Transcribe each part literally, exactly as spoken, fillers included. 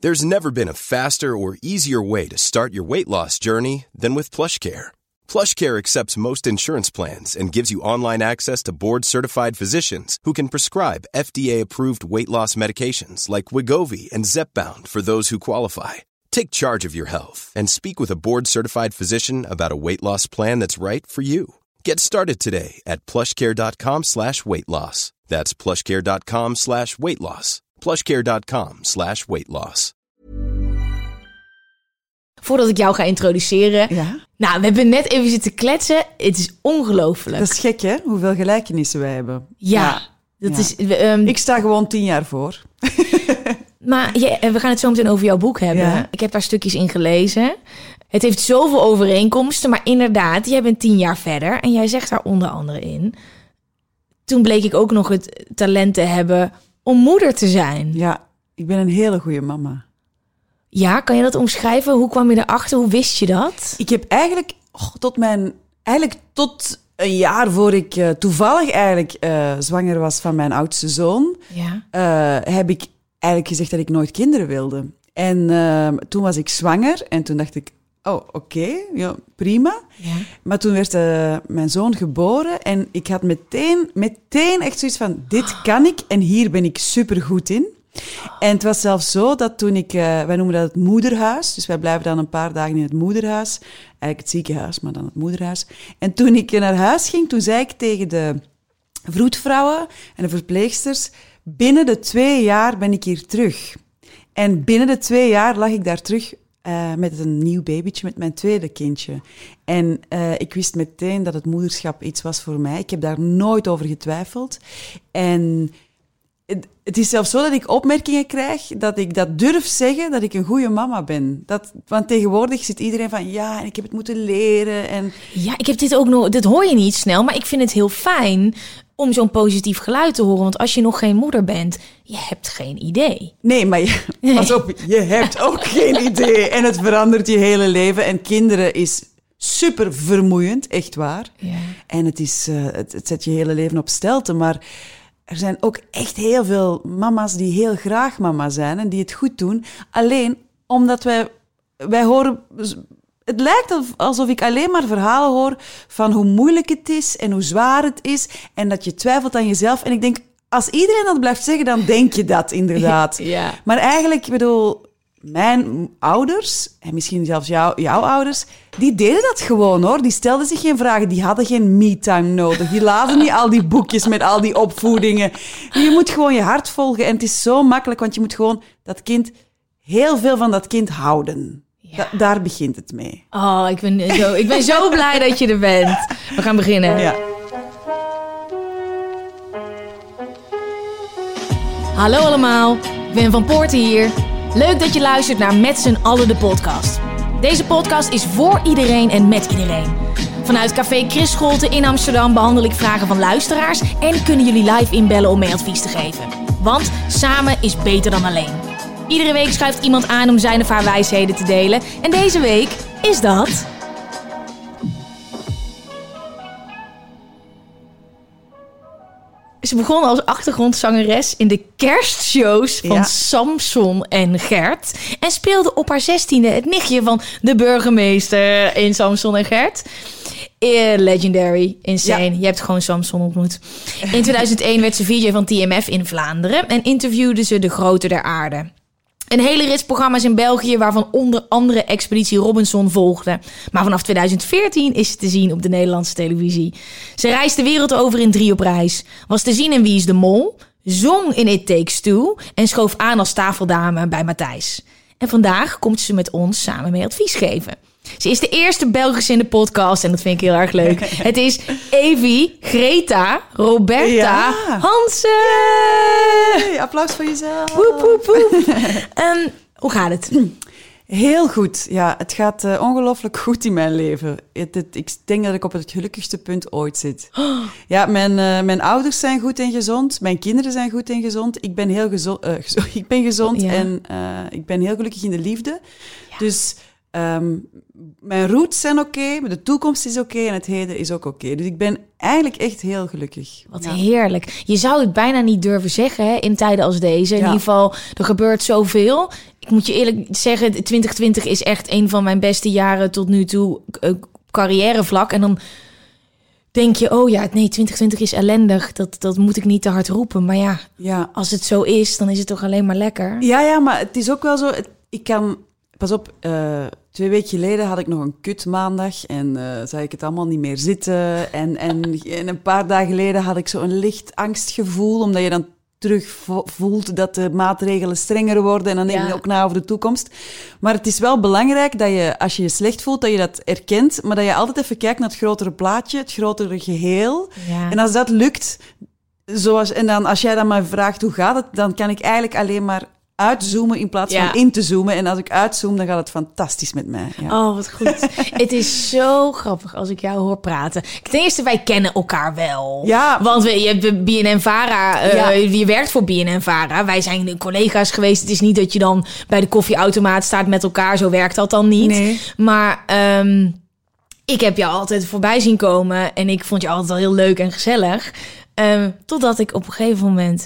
There's never been a faster or easier way to start your weight loss journey than with PlushCare. PlushCare accepts most insurance plans and gives you online access to board-certified physicians who can prescribe F D A-approved weight loss medications like Wegovy and Zepbound for those who qualify. Take charge of your health and speak with a board-certified physician about a weight loss plan that's right for you. Get started today at plushcare.com slash weight loss. That's plushcare.com slash weight loss. plushcare.com slash weight loss. Voordat ik jou ga introduceren. Ja? Nou, we hebben net even zitten kletsen. Het is ongelooflijk. Dat is gek, hè? Hoeveel gelijkenissen wij hebben. Ja, ja. dat ja. is... Um, ik sta gewoon tien jaar voor. Maar ja, we gaan het zo meteen over jouw boek hebben. Ja. Ik heb daar stukjes in gelezen. Het heeft zoveel overeenkomsten. Maar inderdaad, jij bent tien jaar verder. En jij zegt daar onder andere in... Toen bleek ik ook nog het talent te hebben om moeder te zijn. Ja, ik ben een hele goede mama. Ja, kan je dat omschrijven? Hoe kwam je erachter? Hoe wist je dat? Ik heb eigenlijk oh, tot mijn... Eigenlijk tot een jaar voor ik uh, toevallig eigenlijk uh, zwanger was van mijn oudste zoon... Ja. Uh, heb ik eigenlijk gezegd dat ik nooit kinderen wilde. En uh, toen was ik zwanger en toen dacht ik... Oh, oké, okay, ja, prima. Ja. Maar toen werd uh, mijn zoon geboren en ik had meteen, meteen echt zoiets van... Dit kan ik en hier ben ik supergoed in. En het was zelfs zo dat toen ik... Uh, wij noemen dat het moederhuis. Dus wij blijven dan een paar dagen in het moederhuis. Eigenlijk het ziekenhuis, maar dan het moederhuis. En toen ik naar huis ging, toen zei ik tegen de vroedvrouwen en de verpleegsters... Binnen de twee jaar ben ik hier terug. En binnen de twee jaar lag ik daar terug... Uh, met een nieuw babytje, met mijn tweede kindje. En uh, ik wist meteen dat het moederschap iets was voor mij. Ik heb daar nooit over getwijfeld. En het, het is zelfs zo dat ik opmerkingen krijg, dat ik dat durf zeggen, dat ik een goede mama ben. Dat, want tegenwoordig zit iedereen van, ja, en ik heb het moeten leren. En... Ja, ik heb dit ook nog, dit hoor je niet snel, maar ik vind het heel fijn om zo'n positief geluid te horen. Want als je nog geen moeder bent, je hebt geen idee. Nee, maar je, nee. Pas op, je hebt ook geen idee. En het verandert je hele leven. En kinderen is super vermoeiend, echt waar. Ja. En het, is, uh, het, het zet je hele leven op stelte. Maar er zijn ook echt heel veel mama's die heel graag mama zijn en die het goed doen. Alleen omdat wij, wij horen... Het lijkt alsof ik alleen maar verhalen hoor van hoe moeilijk het is en hoe zwaar het is en dat je twijfelt aan jezelf. En ik denk, als iedereen dat blijft zeggen, dan denk je dat inderdaad. Ja. Maar eigenlijk, ik bedoel, mijn ouders, en misschien zelfs jou, jouw ouders, die deden dat gewoon, hoor. Die stelden zich geen vragen, die hadden geen me-time nodig. Die lazen niet al die boekjes met al die opvoedingen. Je moet gewoon je hart volgen en het is zo makkelijk, want je moet gewoon dat kind, heel veel van dat kind houden. Ja. Da- daar begint het mee. Oh, ik ben zo, ik ben zo blij dat je er bent. We gaan beginnen. Ja. Hallo allemaal, Ben van Poorten hier. Leuk dat je luistert naar Met z'n allen de podcast. Deze podcast is voor iedereen en met iedereen. Vanuit Café Chris Scholte in Amsterdam behandel ik vragen van luisteraars en kunnen jullie live inbellen om mee advies te geven. Want samen is beter dan alleen. Iedere week schuift iemand aan om zijn of haar wijsheden te delen. En deze week is dat... Ze begon als achtergrondzangeres in de kerstshows van Ja. Samson en Gert. En speelde op haar zestiende het nichtje van de burgemeester in Samson en Gert. Eh, legendary, insane. Ja. Je hebt gewoon Samson ontmoet. In tweeduizend één werd ze V J van T M F in Vlaanderen en interviewde ze de grote der aarde. Een hele rits programma's in België, waarvan onder andere Expeditie Robinson volgde. Maar vanaf tweeduizend veertien is ze te zien op de Nederlandse televisie. Ze reist de wereld over in Drie op reis. Was te zien in Wie is de Mol, zong in It Takes Two en schoof aan als tafeldame bij Matthijs. En vandaag komt ze met ons samen mee advies geven. Ze is de eerste Belgische in de podcast en dat vind ik heel erg leuk. Het is Evie, Greta, Roberta, Ja. Hansen. Hey, applaus voor jezelf. Woep, woep, woep. um, hoe gaat het? Heel goed. Ja, het gaat uh, ongelooflijk goed in mijn leven. Het, het, ik denk dat ik op het gelukkigste punt ooit zit. Oh. Ja, mijn, uh, mijn ouders zijn goed en gezond. Mijn kinderen zijn goed en gezond. Ik ben heel gezond, uh, gezo- ik ben gezond Ja. en uh, ik ben heel gelukkig in de liefde. Ja. Dus Um, mijn roots zijn oké, okay, de toekomst is oké okay, en het heden is ook oké. Okay. Dus ik ben eigenlijk echt heel gelukkig. Wat ja. heerlijk. Je zou het bijna niet durven zeggen hè, in tijden als deze. In ja. ieder geval, er gebeurt zoveel. Ik moet je eerlijk zeggen, twintig twintig is echt een van mijn beste jaren tot nu toe, uh, carrièrevlak. En dan denk je, oh ja, nee, twintig twintig is ellendig. Dat, dat moet ik niet te hard roepen. Maar ja, ja, als het zo is, dan is het toch alleen maar lekker. Ja, ja, maar het is ook wel zo. Het, ik kan, pas op, uh, twee weken geleden had ik nog een kut maandag en uh, zag ik het allemaal niet meer zitten. En, en, en een paar dagen geleden had ik zo een licht angstgevoel, omdat je dan terug vo- voelt dat de maatregelen strenger worden en dan denk je ja. ook na over de toekomst. Maar het is wel belangrijk dat je, als je je slecht voelt, dat je dat erkent, maar dat je altijd even kijkt naar het grotere plaatje, het grotere geheel. Ja. En als dat lukt, zoals, en dan als jij dan maar vraagt hoe gaat het, dan kan ik eigenlijk alleen maar uitzoomen in plaats ja. van in te zoomen. En als ik uitzoom, dan gaat het fantastisch met mij. Ja. Oh, wat goed. Het is zo grappig als ik jou hoor praten. Ten eerste, wij kennen elkaar wel. Ja. Want we, je hebt B N N Vara, uh, ja. je werkt voor B N N Vara. Wij zijn collega's geweest. Het is niet dat je dan bij de koffieautomaat staat met elkaar. Zo werkt dat dan niet. Nee. Maar um, ik heb jou altijd voorbij zien komen. En ik vond je altijd wel heel leuk en gezellig. Um, totdat ik op een gegeven moment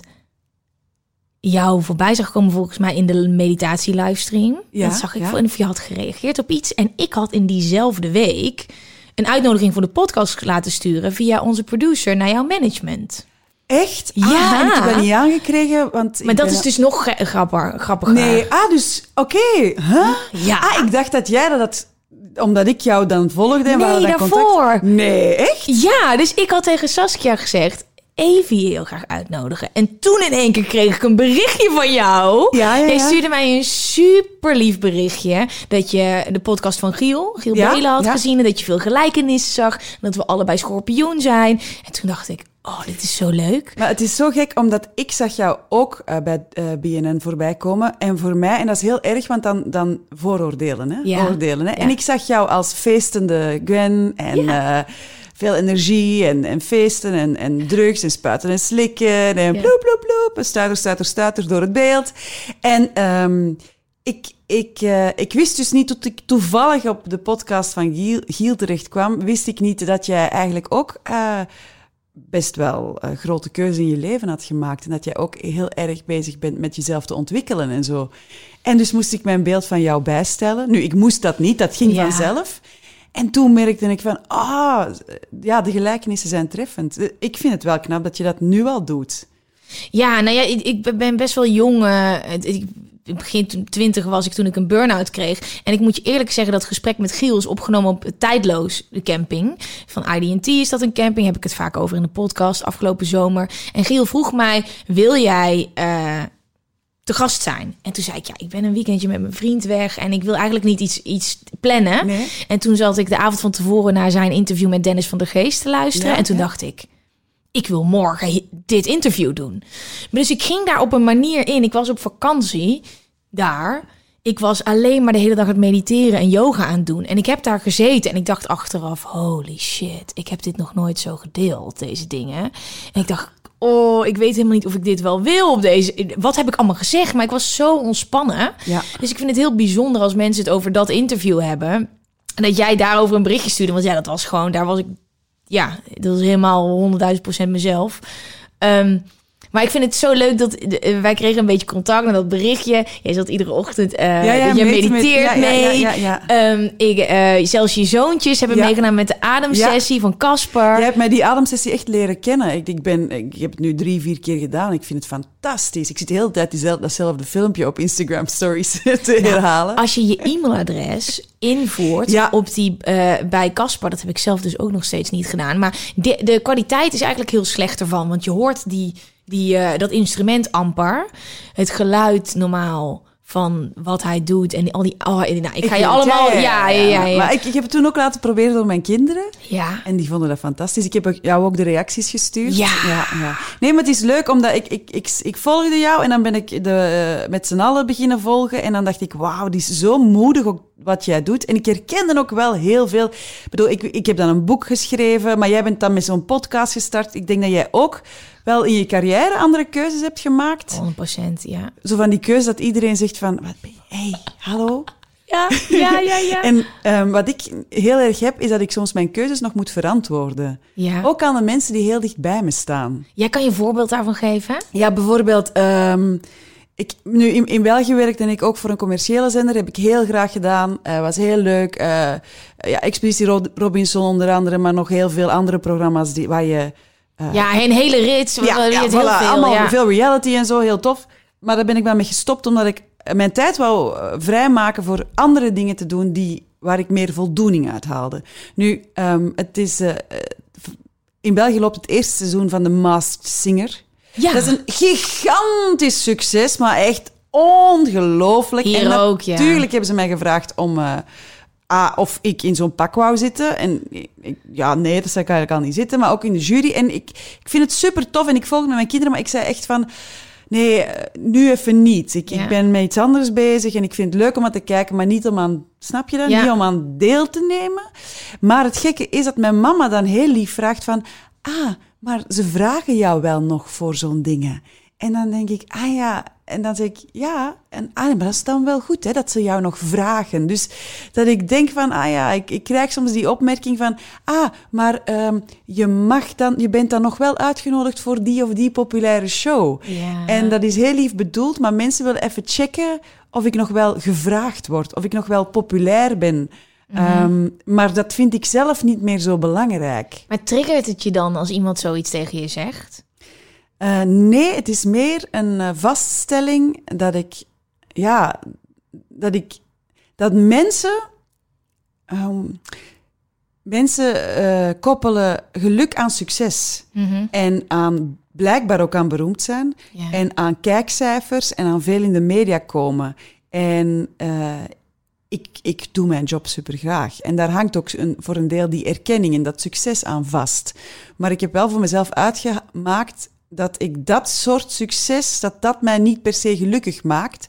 jou voorbij zag komen, volgens mij in de meditatie-livestream. Ja, dat zag ik, ja. en of je had gereageerd op iets. En ik had in diezelfde week een uitnodiging voor de podcast laten sturen via onze producer naar jouw management. Echt? Ja. Ah, en ik heb dat niet aangekregen, want... Maar ik dat ben is dus nog ge- grappiger. grappiger. Nee, ah, dus... Oké, okay. huh? Ja. Ah, ik dacht dat jij dat... dat omdat ik jou dan volgde en we hadden Nee, dat daarvoor. contact. Nee, echt? Ja, dus ik had tegen Saskia gezegd, Evie heel graag uitnodigen. En toen in één keer kreeg ik een berichtje van jou. Ja, ja, ja. Jij stuurde mij een super lief berichtje dat je de podcast van Giel, Giel ja, Belen had ja. gezien en dat je veel gelijkenissen zag. En dat we allebei schorpioen zijn. En toen dacht ik, oh, dit is zo leuk. Maar het is zo gek, omdat ik zag jou ook uh, bij uh, B N N voorbij komen. En voor mij, en dat is heel erg, want dan, dan vooroordelen, hè? Ja. Oordelen, hè? Ja. En ik zag jou als feestende Gwen en... Ja. Uh, veel energie en, en feesten en, en drugs en spuiten en slikken en ja. ploep, ploep, ploep. Stuiter, stuiter, stuiter door het beeld. En um, ik, ik, uh, ik wist dus niet, tot ik toevallig op de podcast van Giel, Giel terecht kwam, wist ik niet dat jij eigenlijk ook uh, best wel uh, grote keuze in je leven had gemaakt. En dat jij ook heel erg bezig bent met jezelf te ontwikkelen en zo. En dus moest ik mijn beeld van jou bijstellen. Nu, ik moest dat niet, dat ging ja. vanzelf. En toen merkte ik van, ah, ja, de gelijkenissen zijn treffend. Ik vind het wel knap dat je dat nu al doet. Ja, nou ja, ik, ik ben best wel jong. Uh, ik, begin twintig was ik toen ik een burn-out kreeg. En ik moet je eerlijk zeggen, dat gesprek met Giel is opgenomen op Tijdloos, de camping. Van I D en T is dat een camping, heb ik het vaak over in de podcast, afgelopen zomer. En Giel vroeg mij, wil jij... Uh, te gast zijn. En toen zei ik, ja, ik ben een weekendje met mijn vriend weg en ik wil eigenlijk niet iets, iets plannen. Nee. En toen zat ik de avond van tevoren naar zijn interview met Dennis van der Geest te luisteren. Ja, en toen ja. dacht ik, ik wil morgen dit interview doen. Dus ik ging daar op een manier in. Ik was op vakantie daar. Ik was alleen maar de hele dag aan het mediteren en yoga aan het doen. En ik heb daar gezeten en ik dacht achteraf, holy shit, ik heb dit nog nooit zo gedeeld, deze dingen. En ik dacht, oh, ik weet helemaal niet of ik dit wel wil op deze... Wat heb ik allemaal gezegd? Maar ik was zo ontspannen. Ja. Dus ik vind het heel bijzonder als mensen het over dat interview hebben. En dat jij daarover een berichtje stuurde. Want ja, dat was gewoon... Daar was ik... Ja, dat was helemaal honderdduizend procent mezelf. Um, maar ik vind het zo leuk dat... Uh, wij kregen een beetje contact met dat berichtje. Jij zat iedere ochtend... Uh, ja, ja, je met, mediteert met, ja, mee. Ja, ja, ja. Um, ik, uh, zelfs je zoontjes hebben ja. meegedaan met de ademsessie ja. van Casper. Jij hebt mij die ademsessie echt leren kennen. Ik, ik, ben, ik heb het nu drie, vier keer gedaan. Ik vind het fantastisch. Ik zit de hele tijd diezelfde, datzelfde filmpje op Instagram stories te nou, herhalen. Als je je e-mailadres invoert ja. op die uh, bij Casper, dat heb ik zelf dus ook nog steeds niet gedaan. Maar de, de kwaliteit is eigenlijk heel slecht ervan. Want je hoort die... Die, uh, dat instrument amper, het geluid normaal van wat hij doet en al die... Oh, nou, ik ga ik je allemaal... Ja, ja, ja, ja, ja. Maar ik, ik heb het toen ook laten proberen door mijn kinderen. Ja. En die vonden dat fantastisch. Ik heb jou ook de reacties gestuurd. Ja. ja, ja. Nee, maar het is leuk, omdat ik, ik, ik, ik volgde jou en dan ben ik de, uh, met z'n allen beginnen volgen. En dan dacht ik, wauw, die is zo moedig ook wat jij doet. En ik herkende ook wel heel veel. Ik bedoel, ik, ik heb dan een boek geschreven, maar jij bent dan met zo'n podcast gestart. Ik denk dat jij ook wel in je carrière andere keuzes hebt gemaakt. honderd procent, ja. Zo van die keuze dat iedereen zegt van, wat ben je? Hey, hallo? Ja, ja, ja, ja. En um, wat ik heel erg heb, is dat ik soms mijn keuzes nog moet verantwoorden. Ja. Ook aan de mensen die heel dicht bij me staan. Jij kan je een voorbeeld daarvan geven? Ja, bijvoorbeeld... Um, ik, nu in, in België werkte ik ook voor een commerciële zender. Heb ik heel graag gedaan. Uh, was heel leuk. Uh, ja, Expeditie Robinson onder andere, maar nog heel veel andere programma's die, waar je... Uh, ja, een hele rits. Ja, ja, heel voilà, veel, allemaal ja. veel reality en zo, heel tof. Maar daar ben ik wel mee gestopt, omdat ik mijn tijd wou vrijmaken voor andere dingen te doen die, waar ik meer voldoening uit haalde. Nu, um, het is... Uh, in België loopt het eerste seizoen van The Masked Singer. Ja. Dat is een gigantisch succes, maar echt ongelooflijk. Hier en ook, ja. Natuurlijk hebben ze mij gevraagd om... Uh, ah, of ik in zo'n pak wou zitten. En ik, ja, nee, dat zou ik eigenlijk al niet zitten. Maar ook in de jury. En ik, ik vind het super tof en ik volg met mijn kinderen. Maar ik zei echt van... Nee, nu even niet. Ik, Ja. ik ben met iets anders bezig en ik vind het leuk om aan te kijken, maar niet om aan... Snap je dat? Ja. Niet om aan deel te nemen. Maar het gekke is dat mijn mama dan heel lief vraagt van... Ah, maar ze vragen jou wel nog voor zo'n dingen. En dan denk ik, ah ja... En dan zeg ik, ja, en, ah, maar dat is dan wel goed, hè, dat ze jou nog vragen. Dus dat ik denk van, ah ja, ik, ik krijg soms die opmerking van... Ah, maar um, je mag dan, je bent dan nog wel uitgenodigd voor die of die populaire show. Ja. En dat is heel lief bedoeld, maar mensen willen even checken of ik nog wel gevraagd word. Of ik nog wel populair ben. Mm-hmm. Um, maar dat vind ik zelf niet meer zo belangrijk. Maar triggert het je dan als iemand zoiets tegen je zegt? Uh, nee, het is meer een uh, vaststelling dat ik, ja, dat ik, dat mensen, um, mensen uh, koppelen geluk aan succes Mm-hmm. en aan blijkbaar ook aan beroemd zijn Ja. en aan kijkcijfers en aan veel in de media komen. En uh, ik, ik doe mijn job super graag. En daar hangt ook een, voor een deel die erkenning en dat succes aan vast. Maar ik heb wel voor mezelf uitgemaakt dat ik dat soort succes, dat dat mij niet per se gelukkig maakt.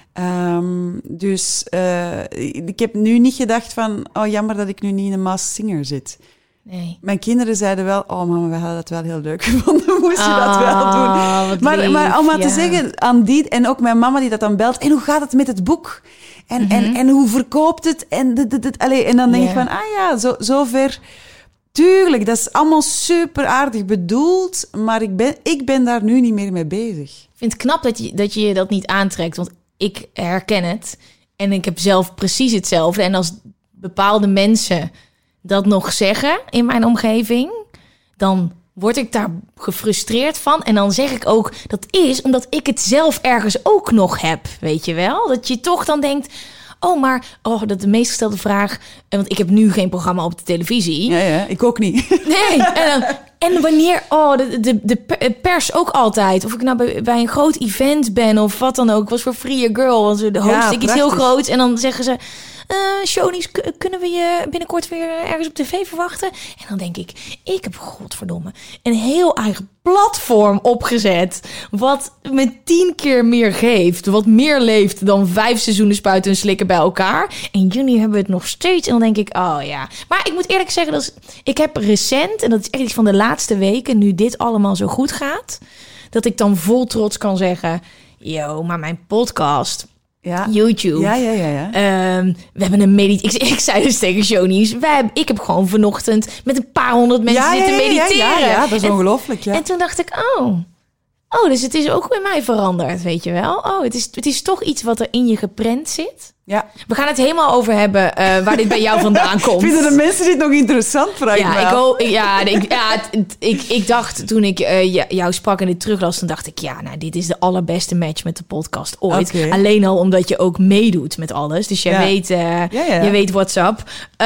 Um, dus uh, ik heb nu niet gedacht van, oh jammer dat ik nu niet in een Masked Singer zit. Nee. Mijn kinderen zeiden wel, oh mama, we hadden dat wel heel leuk gevonden, moest je dat wel Ah, doen. wat Maar, lief, maar om maar ja. te zeggen, aan die, en ook mijn mama die dat dan belt, en hoe gaat het met het boek? En, Mhm. en, en hoe verkoopt het? En, dit, dit, dit, allee, en dan denk Ja. ik van, ah ja, zo, zover... Tuurlijk, dat is allemaal super aardig bedoeld, maar ik ben, ik ben daar nu niet meer mee bezig. Ik vind het knap dat je, dat je dat niet aantrekt, want ik herken het. En ik heb zelf precies hetzelfde. En als bepaalde mensen dat nog zeggen in mijn omgeving, dan word ik daar gefrustreerd van. En dan zeg ik ook, dat is omdat ik het zelf ergens ook nog heb, weet je wel? Dat je toch dan denkt... Oh, maar oh, dat de meest gestelde vraag... Want ik heb nu geen programma op de televisie. Ja, ja, ik ook niet. Nee. En, dan, en wanneer... Oh, de, de, de pers ook altijd. Of ik nou bij, bij een groot event ben of wat dan ook. Ik was voor Free a Girl. Want de host Ja, ik iets heel prachtig. groots. En dan zeggen ze... Uh, Shonies, k- kunnen we je binnenkort weer ergens op tv verwachten? En dan denk ik, ik heb godverdomme een heel eigen platform opgezet. Wat me tien keer meer geeft. Wat meer leeft dan vijf seizoenen spuiten en slikken bij elkaar. En jullie hebben het nog steeds. En dan denk ik, oh ja. Maar ik moet eerlijk zeggen, dat is, ik heb recent, en dat is echt iets van de laatste weken, nu dit allemaal zo goed gaat, dat ik dan vol trots kan zeggen, yo, maar mijn podcast... Ja. YouTube. Ja, ja, ja, ja. Um, we hebben een meditatie. Ik, ik zei dus tegen Shonies, wij hebben, ik heb gewoon vanochtend met een paar honderd mensen ja, zitten ja, ja, mediteren. Ja, ja, dat is en, ongelooflijk, ja. En toen dacht ik, oh, oh, dus het is ook bij mij veranderd, weet je wel. Oh, het is, het is toch iets wat er in je geprent zit. Ja. We gaan het helemaal over hebben uh, waar dit bij jou vandaan komt. Vinden de mensen dit nog interessant? Vraag ik me Ja, ik, af. ook, ja, ik, ja het, het, ik, ik dacht toen ik uh, jou sprak en dit teruglas, dan dacht ik, ja, nou, dit is de allerbeste match met de podcast ooit. Okay. Alleen al omdat je ook meedoet met alles. Dus je Ja. weet, uh, ja, ja. je weet what's up.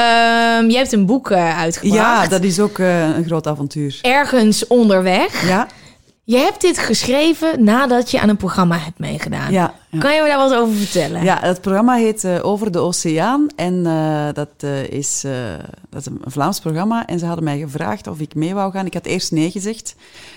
Um, je hebt een boek uh, uitgebracht. Ja, dat is ook uh, een groot avontuur. Ergens onderweg. Ja. Je hebt dit geschreven nadat je aan een programma hebt meegedaan. Ja, ja. Kan je me daar wat over vertellen? Ja, het programma heet uh, Over de Oceaan en uh, dat, uh, is, uh, dat is een Vlaams programma. En ze hadden mij gevraagd of ik mee wou gaan. Ik had eerst nee gezegd.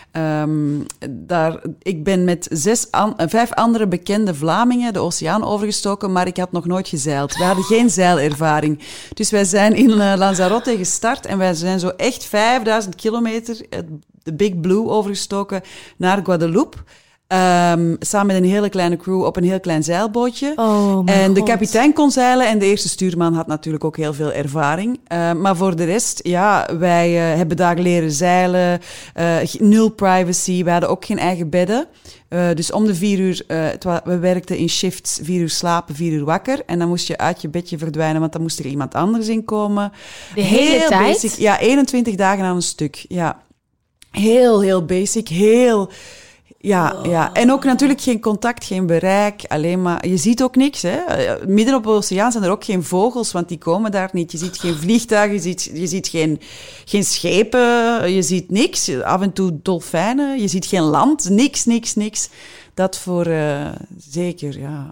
Um, daar, ik ben met zes an, vijf andere bekende Vlamingen de oceaan overgestoken, maar ik had nog nooit gezeild. We hadden geen zeilervaring. Dus wij zijn in uh, Lanzarote gestart en wij zijn zo echt vijfduizend kilometer... Uh, de Big Blue overgestoken naar Guadeloupe. Um, samen met een hele kleine crew op een heel klein zeilbootje. Oh, mijn en de God. kapitein kon zeilen en de eerste stuurman had natuurlijk ook heel veel ervaring. Uh, maar voor de rest, ja, wij uh, hebben daar leren zeilen. Uh, nul privacy, we hadden ook geen eigen bedden. Uh, dus om de vier uur, uh, het wa- we werkten in shifts, vier uur slapen, vier uur wakker. En dan moest je uit je bedje verdwijnen, want dan moest er iemand anders in komen. De hele heel tijd? Basic, ja, eenentwintig dagen aan een stuk, ja. Heel, heel basic, heel... Ja, Oh. ja, en ook natuurlijk geen contact, geen bereik, alleen maar... Je ziet ook niks, hè. Midden op de oceaan zijn er ook geen vogels, want die komen daar niet. Je ziet geen vliegtuigen, je ziet, je ziet geen, geen schepen, je ziet niks. Af en toe dolfijnen, je ziet geen land, niks, niks, niks. Dat voor uh, zeker, ja.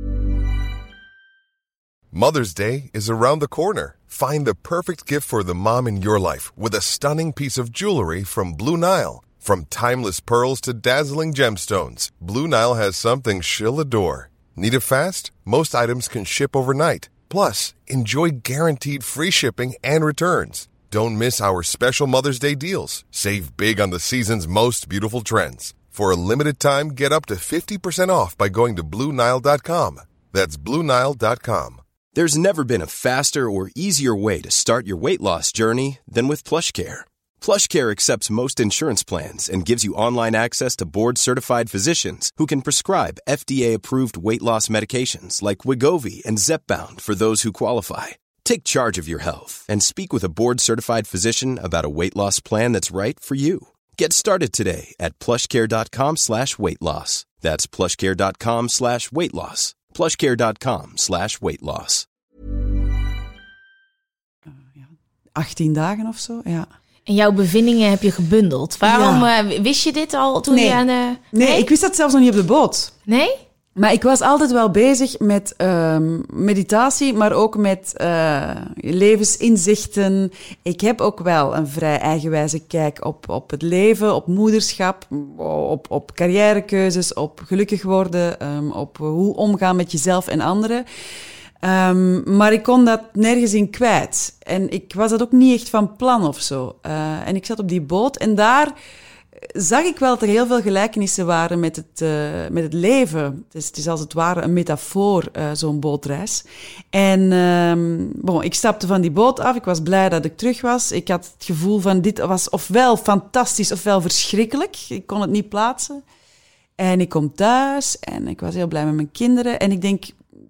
Mother's Day is around the corner. Find the perfect gift for the mom in your life with a stunning piece of jewelry from Blue Nile. From timeless pearls to dazzling gemstones, Blue Nile has something she'll adore. Need it fast? Most items can ship overnight. Plus, enjoy guaranteed free shipping and returns. Don't miss our special Mother's Day deals. Save big on the season's most beautiful trends. For a limited time, get up to fifty percent off by going to Blue Nile dot com. That's Blue Nile dot com. There's never been a faster or easier way to start your weight loss journey than with PlushCare. PlushCare accepts most insurance plans and gives you online access to board-certified physicians who can prescribe F D A-approved weight loss medications like Wegovy and Zepbound for those who qualify. Take charge of your health and speak with a board-certified physician about a weight loss plan that's right for you. Get started today at plushcare.com slash weight loss. That's plushcare.com slash weight loss. plushcare.com slash weight loss. achttien dagen of zo, ja. En jouw bevindingen heb je gebundeld. Waarom Ja. uh, wist je dit al toen Nee. je aan de... Nee, ik wist dat zelfs nog niet op de boot. Nee? Maar ik was altijd wel bezig met um, meditatie, maar ook met uh, levensinzichten. Ik heb ook wel een vrij eigenwijze kijk op, op het leven, op moederschap, op, op carrièrekeuzes, op gelukkig worden, um, op hoe omgaan met jezelf en anderen. Um, maar ik kon dat nergens in kwijt. En ik was dat ook niet echt van plan of zo. Uh, en ik zat op die boot en daar zag ik wel dat er heel veel gelijkenissen waren met het, uh, met het leven. Het is, het is als het ware een metafoor, uh, zo'n bootreis. En um, bon, ik stapte van die boot af. Ik was blij dat ik terug was. Ik had het gevoel van dit was ofwel fantastisch ofwel verschrikkelijk. Ik kon het niet plaatsen. En ik kom thuis en ik was heel blij met mijn kinderen. En ik denk,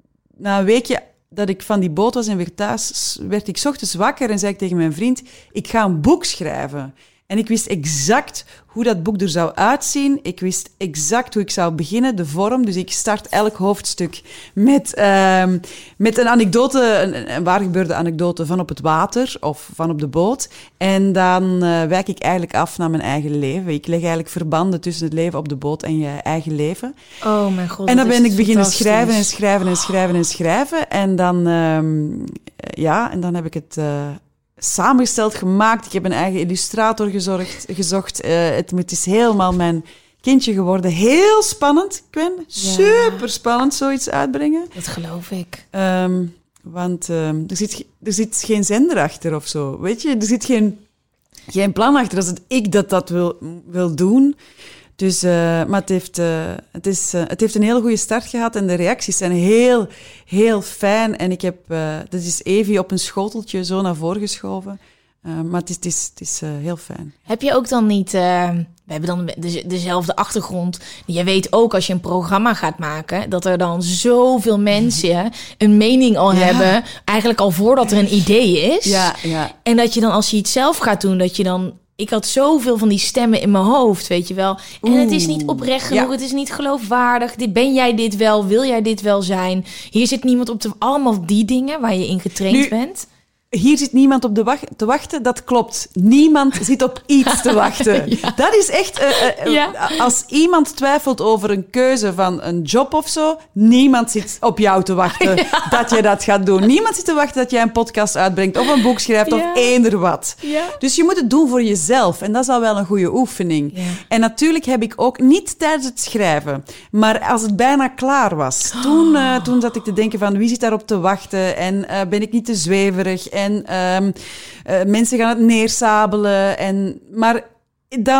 na een weekje dat ik van die boot was en weer thuis, werd ik 's ochtends wakker en zei ik tegen mijn vriend, ik ga een boek schrijven. En ik wist exact hoe dat boek er zou uitzien. Ik wist exact hoe ik zou beginnen, de vorm. Dus ik start elk hoofdstuk met, uh, met een anekdote, een, een waar gebeurde anekdote van op het water of van op de boot. En dan uh, wijk ik eigenlijk af naar mijn eigen leven. Ik leg eigenlijk verbanden tussen het leven op de boot en je eigen leven. Oh mijn god. En dan dat ben is ik beginnen fantastisch. schrijven en schrijven en schrijven en schrijven. En dan, um, ja, en dan heb ik het... Uh, samengesteld, gemaakt. Ik heb een eigen illustrator gezorgd, gezocht. Uh, het, het is helemaal mijn kindje geworden. Heel spannend, Gwen. Ja. Super spannend, zoiets uitbrengen. Dat geloof ik. Um, want um, er, zit, er zit geen zender achter of zo. Weet je, er zit geen, geen plan achter. Als het ik dat dat wil, wil doen. Dus, uh, maar het heeft, uh, het, is, uh, het heeft een hele goede start gehad en de reacties zijn heel, heel fijn. En ik heb, uh, dat is Evie op een schoteltje zo naar voren geschoven. Uh, maar het is, het is, het is uh, heel fijn. Heb je ook dan niet... Uh, we hebben dan de, dezelfde achtergrond. Je weet ook als je een programma gaat maken... dat er dan zoveel mensen een mening al ja. hebben... eigenlijk al voordat er een idee is. Ja, ja. En dat je dan als je het zelf gaat doen... dat je dan... Ik had zoveel van die stemmen in mijn hoofd, weet je wel. En Oeh, het is niet oprecht genoeg, ja. Het is niet geloofwaardig. Dit, ben jij dit wel? Wil jij dit wel zijn? Hier zit niemand op te... Allemaal die dingen waar je in getraind nu, bent. Hier zit niemand op de wacht, te wachten, dat klopt. Niemand zit op iets te wachten. Ja. Dat is echt... Uh, uh, ja. Als iemand twijfelt over een keuze van een job of zo... niemand zit op jou te wachten ja. dat je dat gaat doen. Niemand zit te wachten dat jij een podcast uitbrengt... of een boek schrijft ja. of eender wat. Ja. Dus je moet het doen voor jezelf. En dat is al wel een goede oefening. Ja. En natuurlijk heb ik ook niet tijdens het schrijven... maar als het bijna klaar was... toen, uh, toen zat ik te denken van wie zit daarop te wachten... en uh, ben ik niet te zweverig... En um, uh, mensen gaan het neersabelen. En, maar dan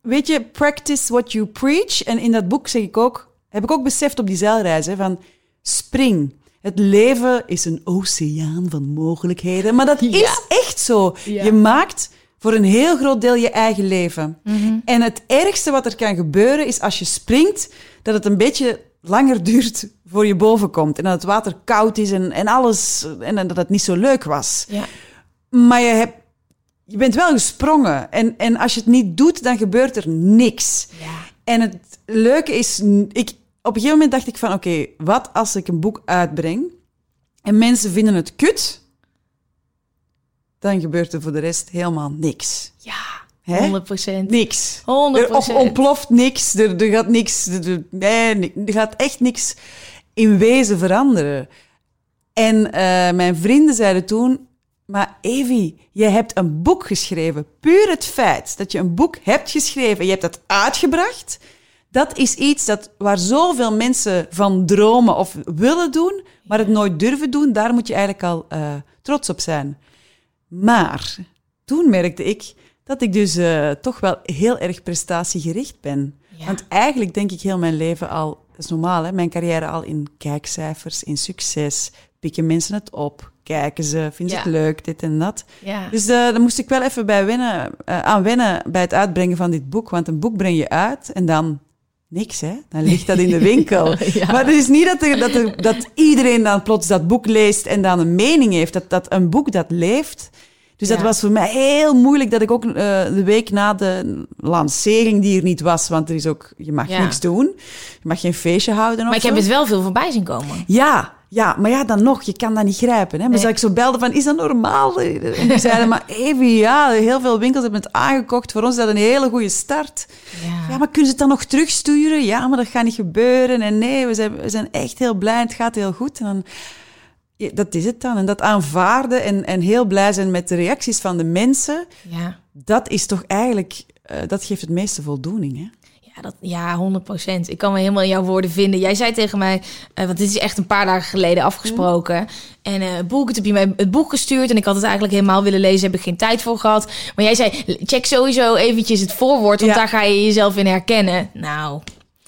weet je, practice what you preach. En in dat boek zeg ik ook, heb ik ook beseft op die zeilreis, hè, van spring. Het leven is een oceaan van mogelijkheden. Maar dat Ja. is echt zo. Ja. Je maakt voor een heel groot deel je eigen leven. Mm-hmm. En het ergste wat er kan gebeuren is als je springt, dat het een beetje langer duurt voor je boven komt. En dat het water koud is en, en alles. En dat het niet zo leuk was. Ja. Maar je, hebt, je bent wel gesprongen. En, en als je het niet doet, dan gebeurt er niks. Ja. En het leuke is, ik, op een gegeven moment dacht ik van, oké, okay, wat als ik een boek uitbreng en mensen vinden het kut, dan gebeurt er voor de rest helemaal niks. Ja, Hè? honderd procent. Niks. honderd Er procent. of ontploft niks, er, er gaat niks, er, er- nee, er gaat echt niks in wezen veranderen. En uh, mijn vrienden zeiden toen, maar Evie, je hebt een boek geschreven. Puur het feit dat je een boek hebt geschreven, je hebt dat uitgebracht, dat is iets dat, waar zoveel mensen van dromen of willen doen, maar het nooit durven doen. Daar moet je eigenlijk al uh, trots op zijn. Maar toen merkte ik dat ik dus uh, toch wel heel erg prestatiegericht ben. Ja. Want eigenlijk denk ik heel mijn leven al, dat is normaal, hè, mijn carrière al in kijkcijfers, in succes. Pikken mensen het op, kijken ze, vinden ze Ja. het leuk, dit en dat. Ja. Dus uh, daar moest ik wel even bij wennen, uh, aan wennen bij het uitbrengen van dit boek. Want een boek breng je uit en dan niks, hè. Dan ligt dat in de winkel. Ja. Maar het is niet dat, er, dat, er, dat iedereen dan plots dat boek leest en dan een mening heeft. Dat, dat een boek dat leeft. Dus dat Ja. was voor mij heel moeilijk dat ik ook uh, de week na de lancering, die er niet was, want er is ook, je mag Ja. niks doen. Je mag geen feestje houden of Maar ik zo. heb het wel veel voorbij zien komen. Ja, ja, maar ja, dan nog, je kan dat niet grijpen. Hè? Maar Nee. als ik zo belde van, is dat normaal? En die zeiden, maar Evie, ja, heel veel winkels hebben het aangekocht. Voor ons is dat een hele goede start. Ja. Ja, maar kunnen ze het dan nog terugsturen? Ja, maar dat gaat niet gebeuren. En nee, we zijn, we zijn echt heel blij en het gaat heel goed. En dan, ja, dat is het dan. En dat aanvaarden en, en heel blij zijn met de reacties van de mensen, Ja. dat is toch eigenlijk, uh, dat geeft het meeste voldoening, hè? Ja, dat, ja, honderd procent. Ik kan me helemaal in jouw woorden vinden. Jij zei tegen mij, uh, want dit is echt een paar dagen geleden afgesproken. Mm. En uh, boek, het heb je mij het boek gestuurd en ik had het eigenlijk helemaal willen lezen, heb ik geen tijd voor gehad. Maar jij zei, check sowieso eventjes het voorwoord, want Ja. daar ga je jezelf in herkennen. Nou,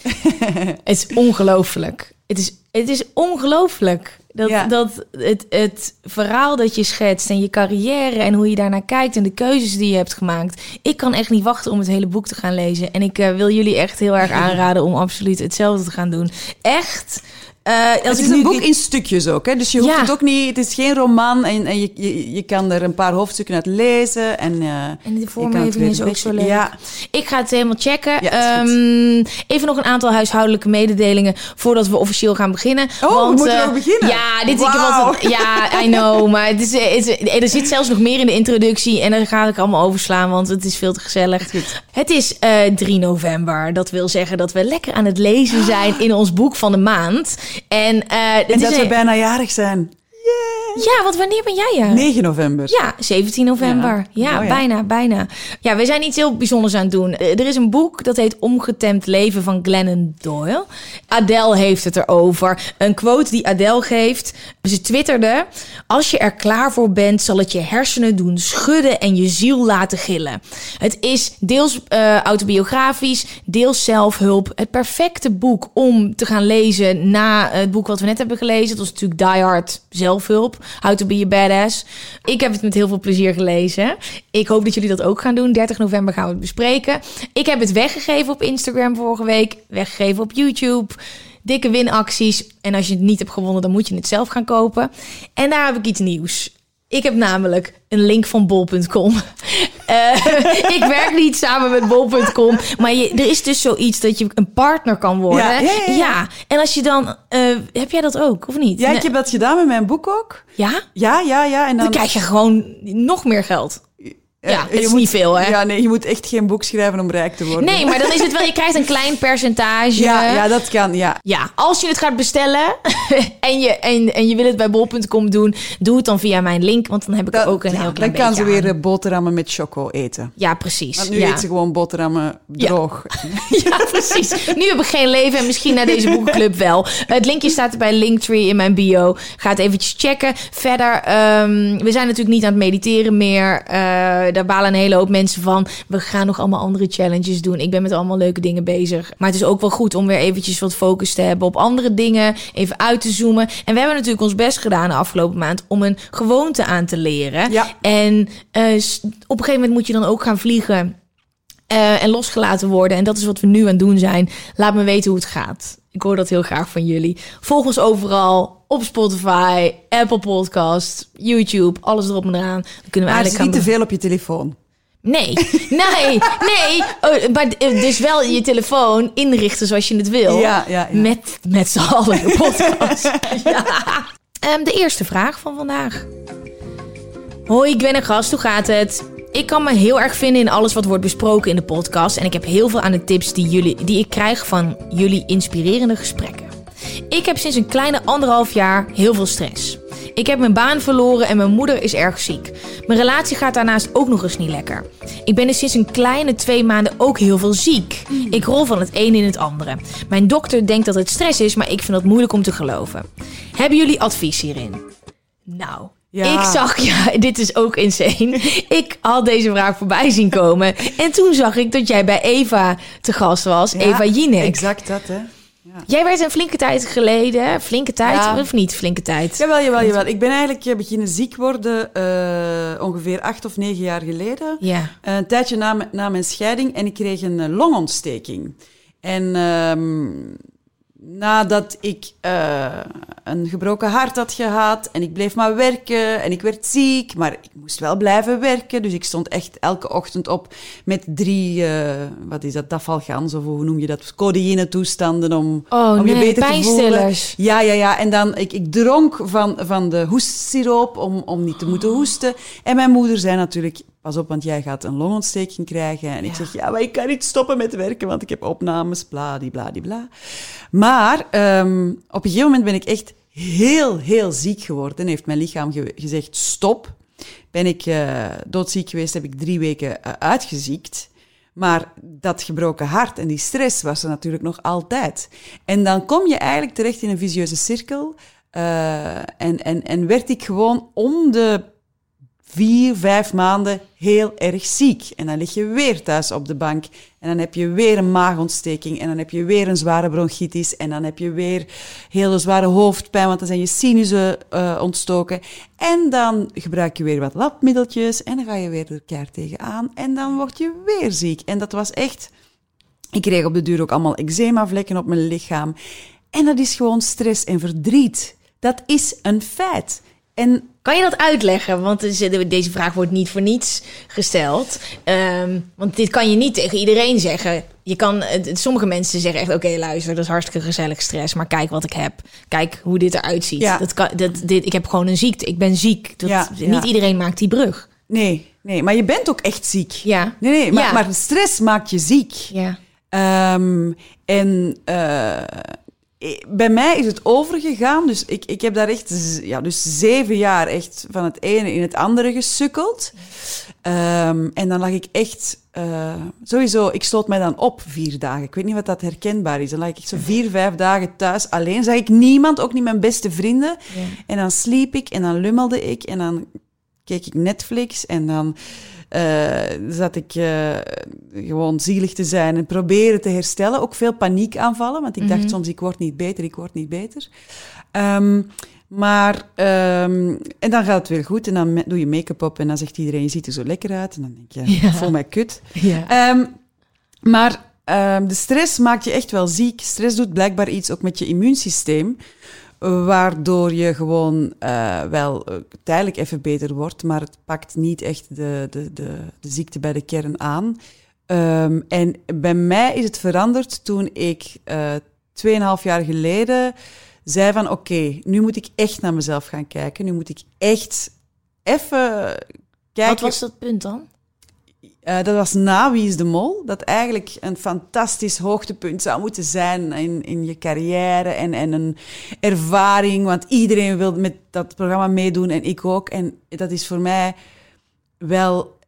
het is ongelooflijk. Het is, het is ongelooflijk. Dat, Ja. dat het, het verhaal dat je schetst en je carrière en hoe je daarnaar kijkt en de keuzes die je hebt gemaakt. Ik kan echt niet wachten om het hele boek te gaan lezen. En ik uh, wil jullie echt heel erg aanraden om absoluut hetzelfde te gaan doen. Echt. Uh, als Het ik is een nu- boek in stukjes ook, hè? Dus je hoeft Ja. het ook niet... Het is geen roman en, en je, je, je kan er een paar hoofdstukken uit lezen. En, uh, En de je kan het vormgeving weer is een ook beetje- zo leuk. Ja, Ik ga het helemaal checken. Ja, is goed. Um, even nog een aantal huishoudelijke mededelingen voordat we officieel gaan beginnen. Oh, we moeten eh, ook beginnen? Ja, dit Wauw. is ja, I know. Maar het is, het is, er zit zelfs nog meer in de introductie en daar ga ik allemaal overslaan, want het is veel te gezellig. Goed. Het is uh, drie november. Dat wil zeggen dat we lekker aan het lezen zijn in ons boek van de maand. En, uh, het en is dat een- we bijna jarig zijn. Ja, want wanneer ben jij er? negen november. Ja, zeventien november. Ja. Ja, Oh ja. bijna, bijna. Ja, we zijn iets heel bijzonders aan het doen. Er is een boek dat heet Ongetemd leven van Glennon Doyle. Adele heeft het erover. Een quote die Adele geeft. Ze twitterde: als je er klaar voor bent, zal het je hersenen doen schudden en je ziel laten gillen. Het is deels uh, autobiografisch, deels zelfhulp. Het perfecte boek om te gaan lezen na het boek wat we net hebben gelezen. Dat was natuurlijk Die Hard zelfhulp. How to be a badass. Ik heb het met heel veel plezier gelezen. Ik hoop dat jullie dat ook gaan doen. dertig november gaan we het bespreken. Ik heb het weggegeven op Instagram vorige week. Weggegeven op YouTube. Dikke winacties. En als je het niet hebt gewonnen, dan moet je het zelf gaan kopen. En daar heb ik iets nieuws. Ik heb namelijk een link van bol punt com. Uh, ik werk niet samen met bol punt com. Maar je, er is dus zoiets dat je een partner kan worden. Ja, ja, ja, ja. En als je dan... Uh, heb jij dat ook, of niet? Ja, ik heb dat gedaan met mijn boek ook. Ja? Ja, ja, ja. En dan, Dan krijg je gewoon nog meer geld. eh, ja, het je is moet- niet veel, hè? Ja, nee, je moet echt geen boek schrijven om rijk te worden. Nee, maar dan is het wel... Je krijgt een klein percentage. Ja, ja, dat kan, ja. Ja, als je het gaat bestellen en, je, en, en je wil het bij bol punt com doen, doe het dan via mijn link, want dan heb ik er Dat- ook een ja, heel klein dan kan ze beetje weer aan. eh, boterhammen met choco eten. Ja, precies. Want nu ja. eet ze gewoon boterhammen droog. Ja, precies. Nu heb ik geen leven en misschien naar deze boekenclub wel. Het linkje staat bij Linktree in mijn bio. Ga het eventjes checken. Verder, um, we zijn natuurlijk niet aan het mediteren meer. Uh, dat daar balen een hele hoop mensen van. We gaan nog allemaal andere challenges doen. Ik ben met allemaal leuke dingen bezig. Maar het is ook wel goed om weer eventjes wat focus te hebben op andere dingen. Even uit te zoomen. En we hebben natuurlijk ons best gedaan de afgelopen maand om een gewoonte aan te leren. Ja. En uh, op een gegeven moment moet je dan ook gaan vliegen. Uh, en losgelaten worden. En dat is wat we nu aan het doen zijn. Laat me weten hoe het gaat. Ik hoor dat heel graag van jullie. Volg ons overal. Op Spotify, Apple Podcast, YouTube. Alles erop en eraan. Dan kunnen we maar het is eigenlijk niet gaan... te veel op je telefoon. Nee, nee, nee. Oh, maar dus wel je telefoon inrichten zoals je het wil. Ja, ja, ja. Met, met z'n allen de podcast. Ja. Um, de eerste vraag van vandaag. Hoi, ik ben een gast. Hoe gaat het? Ik kan me heel erg vinden in alles wat wordt besproken in de podcast. En ik heb heel veel aan de tips die, jullie, die ik krijg van jullie inspirerende gesprekken. Ik heb sinds een kleine anderhalf jaar heel veel stress. Ik heb mijn baan verloren en mijn moeder is erg ziek. Mijn relatie gaat daarnaast ook nog eens niet lekker. Ik ben dus sinds een kleine twee maanden ook heel veel ziek. Ik rol van het een in het andere. Mijn dokter denkt dat het stress is, maar ik vind dat moeilijk om te geloven. Hebben jullie advies hierin? Nou... Ja. Ik zag, ja, dit is ook insane. Ik had deze vraag voorbij zien komen. En toen zag ik dat jij bij Eva te gast was. Ja, Eva Jinek. Exact dat, hè. Ja. Jij werd een flinke tijd geleden. Flinke tijd, ja. Of niet flinke tijd? Jawel, jawel, jawel. Ik ben eigenlijk beginnen ziek worden uh, ongeveer acht of negen jaar geleden. Ja. Een tijdje na, m- na mijn scheiding. En ik kreeg een longontsteking. En... Um, Nadat ik uh, een gebroken hart had gehad en ik bleef maar werken en ik werd ziek, maar ik moest wel blijven werken. Dus ik stond echt elke ochtend op met drie, uh, wat is dat, dafalgans of hoe noem je dat, codeïne toestanden om, oh, om nee, je beter te voelen. pijnstillers. Ja, ja, ja. En dan, ik, ik dronk van, van de hoestsiroop om, om niet te moeten hoesten. En mijn moeder zei natuurlijk... Pas op, want jij gaat een longontsteking krijgen. En ik ja. zeg, ja, maar ik kan niet stoppen met werken, want ik heb opnames, bladibladibla. Maar um, op een gegeven moment ben ik echt heel, heel ziek geworden. Heeft mijn lichaam ge- gezegd, stop. Ben ik uh, doodziek geweest, heb ik drie weken uh, uitgeziekt. Maar dat gebroken hart en die stress was er natuurlijk nog altijd. En dan kom je eigenlijk terecht in een vicieuze cirkel. Uh, en, en, en werd ik gewoon om de... vier, vijf maanden heel erg ziek. En dan lig je weer thuis op de bank. En dan heb je weer een maagontsteking. En dan heb je weer een zware bronchitis. En dan heb je weer heel zware hoofdpijn, want dan zijn je sinussen uh, ontstoken. En dan gebruik je weer wat labmiddeltjes. En dan ga je weer er keihard tegenaan. En dan word je weer ziek. En dat was echt... Ik kreeg op de duur ook allemaal eczemavlekken op mijn lichaam. En dat is gewoon stress en verdriet. Dat is een feit. En kan je dat uitleggen? Want deze vraag wordt niet voor niets gesteld. Um, want dit kan je niet tegen iedereen zeggen. Je kan, sommige mensen zeggen echt... oké, okay, luister, dat is hartstikke gezellig stress... maar kijk wat ik heb. Kijk hoe dit eruit ziet. Ja. Dat kan, dat, dit, ik heb gewoon een ziekte. Ik ben ziek. Dat, ja, niet ja. iedereen maakt die brug. Nee, nee, maar je bent ook echt ziek. Ja. Nee, nee, maar, ja. maar stress maakt je ziek. Ja. Um, en... Uh, bij mij is het overgegaan, dus ik, ik heb daar echt ja, dus zeven jaar echt van het ene in het andere gesukkeld. Um, en dan lag ik echt, uh, sowieso, ik sloot mij dan op vier dagen. Ik weet niet wat dat herkenbaar is. Dan lag ik echt zo vier, vijf dagen thuis alleen. Zag ik niemand, ook niet mijn beste vrienden. Ja. En dan sliep ik en dan lummelde ik en dan keek ik Netflix en dan... Uh, zat ik uh, gewoon zielig te zijn en proberen te herstellen. Ook veel paniekaanvallen, want ik mm-hmm. dacht soms, ik word niet beter, ik word niet beter. Um, maar, um, en dan gaat het weer goed en dan doe je make-up op en dan zegt iedereen, je ziet er zo lekker uit. En dan denk je, ja. ik voel mij kut. Ja. Um, maar um, de stress maakt je echt wel ziek. Stress doet blijkbaar iets ook met je immuunsysteem. Waardoor je gewoon uh, wel uh, tijdelijk even beter wordt, maar het pakt niet echt de, de, de, de ziekte bij de kern aan. Um, en bij mij is het veranderd toen ik uh, tweeënhalf jaar geleden zei van oké, okay, nu moet ik echt naar mezelf gaan kijken. Nu moet ik echt even kijken. Wat was dat punt dan? Uh, dat was na Wie is de Mol. Dat eigenlijk een fantastisch hoogtepunt zou moeten zijn in, in je carrière. En, en een ervaring, want iedereen wil met dat programma meedoen en ik ook. En dat is voor mij wel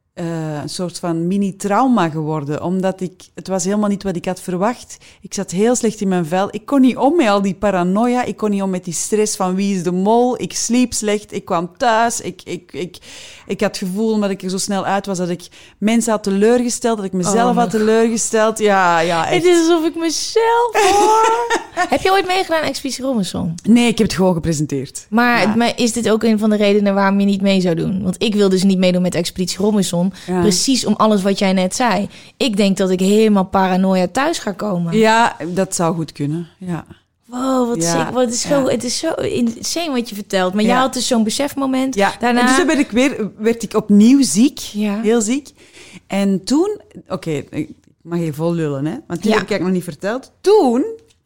uh, een soort van mini-trauma geworden. Omdat ik... Het was helemaal niet wat ik had verwacht. Ik zat heel slecht in mijn vel. Ik kon niet om met al die paranoia. Ik kon niet om met die stress van wie is de mol. Ik sliep slecht. Ik kwam thuis. Ik, ik, ik, ik had het gevoel, omdat ik er zo snel uit was, dat ik mensen had teleurgesteld. Dat ik mezelf oh, had teleurgesteld. Ja, ja, echt. Het is alsof ik mezelf hoor. Heb je ooit meegedaan aan Expeditie Robinson? Nee, ik heb het gewoon gepresenteerd. Maar, ja. maar is dit ook een van de redenen waarom je niet mee zou doen? Want ik wil dus niet meedoen met Expeditie Robinson. Ja. Precies om alles wat jij net zei. Ik denk dat ik helemaal paranoia thuis ga komen. Ja, dat zou goed kunnen. Ja. Wow, wat ja. ziek. Wat het, is zo, ja. het is zo insane wat je vertelt. Maar ja. jij had dus zo'n besefmoment. Ja. Daarna... En dus dan werd ik, weer, werd ik opnieuw ziek. Ja. Heel ziek. En toen... Oké, okay, ik mag je vol lullen, hè? Want die ja. heb ik nog niet verteld. Toen...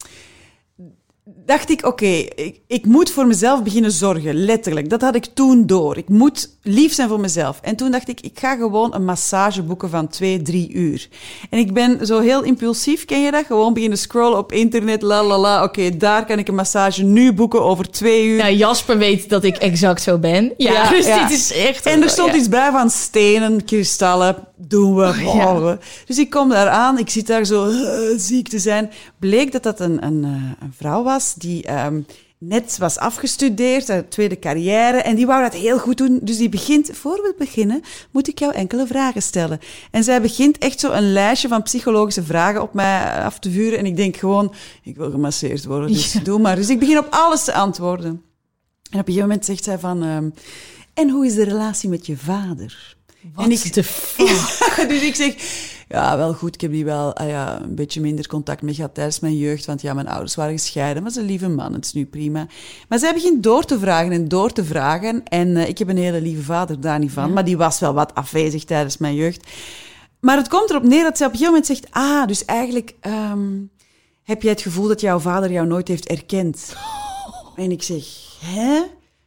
dacht ik, oké, okay, ik, ik moet voor mezelf beginnen zorgen, letterlijk. Dat had ik toen door. Ik moet lief zijn voor mezelf. En toen dacht ik, ik ga gewoon een massage boeken van twee, drie uur. En ik ben zo heel impulsief, ken je dat? Gewoon beginnen scrollen op internet, la la la. Oké, okay, daar kan ik een massage nu boeken over twee uur. Ja, Jasper weet dat ik exact zo ben. Ja, ja dus ja. dit is echt... En er stond ja. iets bij van stenen, kristallen, doen we, oh, ja. Dus ik kom daar aan, ik zit daar zo uh, ziek te zijn. Bleek dat dat een, een, een vrouw was die um, net was afgestudeerd, haar tweede carrière, en die wou dat heel goed doen. Dus die begint, voor we beginnen, moet ik jou enkele vragen stellen. En zij begint echt zo een lijstje van psychologische vragen op mij af te vuren. En ik denk gewoon, ik wil gemasseerd worden, dus ja. doe maar. Dus ik begin op alles te antwoorden. En op een gegeven moment zegt zij van, um, en hoe is de relatie met je vader? Wat en ik, de fuck? Ja, dus ik zeg, ja, wel goed, ik heb die wel ah ja, een beetje minder contact mee gehad tijdens mijn jeugd, want ja, mijn ouders waren gescheiden, maar ze is een lieve man, het is nu prima. Maar zij begint door te vragen en door te vragen en uh, ik heb een hele lieve vader, daar niet van, ja. maar die was wel wat afwezig tijdens mijn jeugd. Maar het komt erop neer dat zij op een gegeven moment zegt, ah, dus eigenlijk um, heb jij het gevoel dat jouw vader jou nooit heeft erkend. Oh. En ik zeg, hè?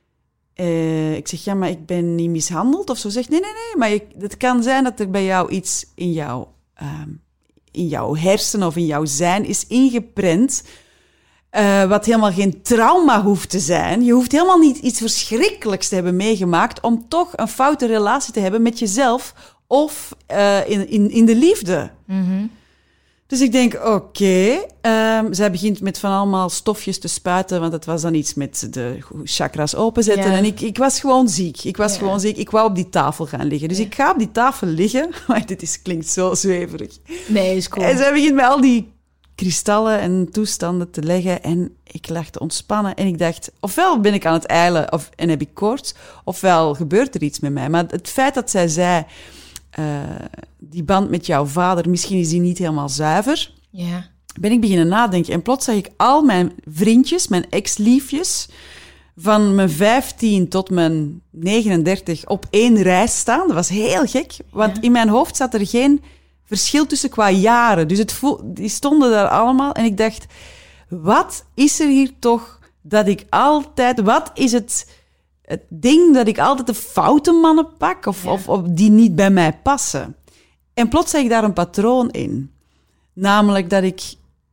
Uh, ik zeg, ja, maar ik ben niet mishandeld of zo. Zegt, nee, nee, nee, maar je, het kan zijn dat er bij jou iets in, jou, um, in jouw hersenen of in jouw zijn is ingeprent, uh, wat helemaal geen trauma hoeft te zijn. Je hoeft helemaal niet iets verschrikkelijks te hebben meegemaakt om toch een foute relatie te hebben met jezelf of uh, in, in, in de liefde. Mm-hmm. Dus ik denk, oké. Okay, um, zij begint met van allemaal stofjes te spuiten, want het was dan iets met de chakras openzetten. Ja. En ik, ik was gewoon ziek. Ik was ja. gewoon ziek. Ik wou op die tafel gaan liggen. Dus ja. ik ga op die tafel liggen. Maar dit is, klinkt zo zweverig. Nee, is cool. En zij begint met al die kristallen en toestanden te leggen. En ik lag te ontspannen. En ik dacht, ofwel ben ik aan het ijlen of, en heb ik koorts, ofwel gebeurt er iets met mij. Maar het feit dat zij zei, Uh, die band met jouw vader, misschien is die niet helemaal zuiver. Ja. Ben ik beginnen nadenken. En plots zag ik al mijn vriendjes, mijn ex-liefjes, van mijn vijftien tot mijn negenendertig op één rij staan. Dat was heel gek, want ja. in mijn hoofd zat er geen verschil tussen qua jaren. Dus het voel, die stonden daar allemaal. En ik dacht, wat is er hier toch dat ik altijd... Wat is het... Het ding dat ik altijd de foute mannen pak of, ja. of, of die niet bij mij passen. En plots zag ik daar een patroon in. Namelijk dat ik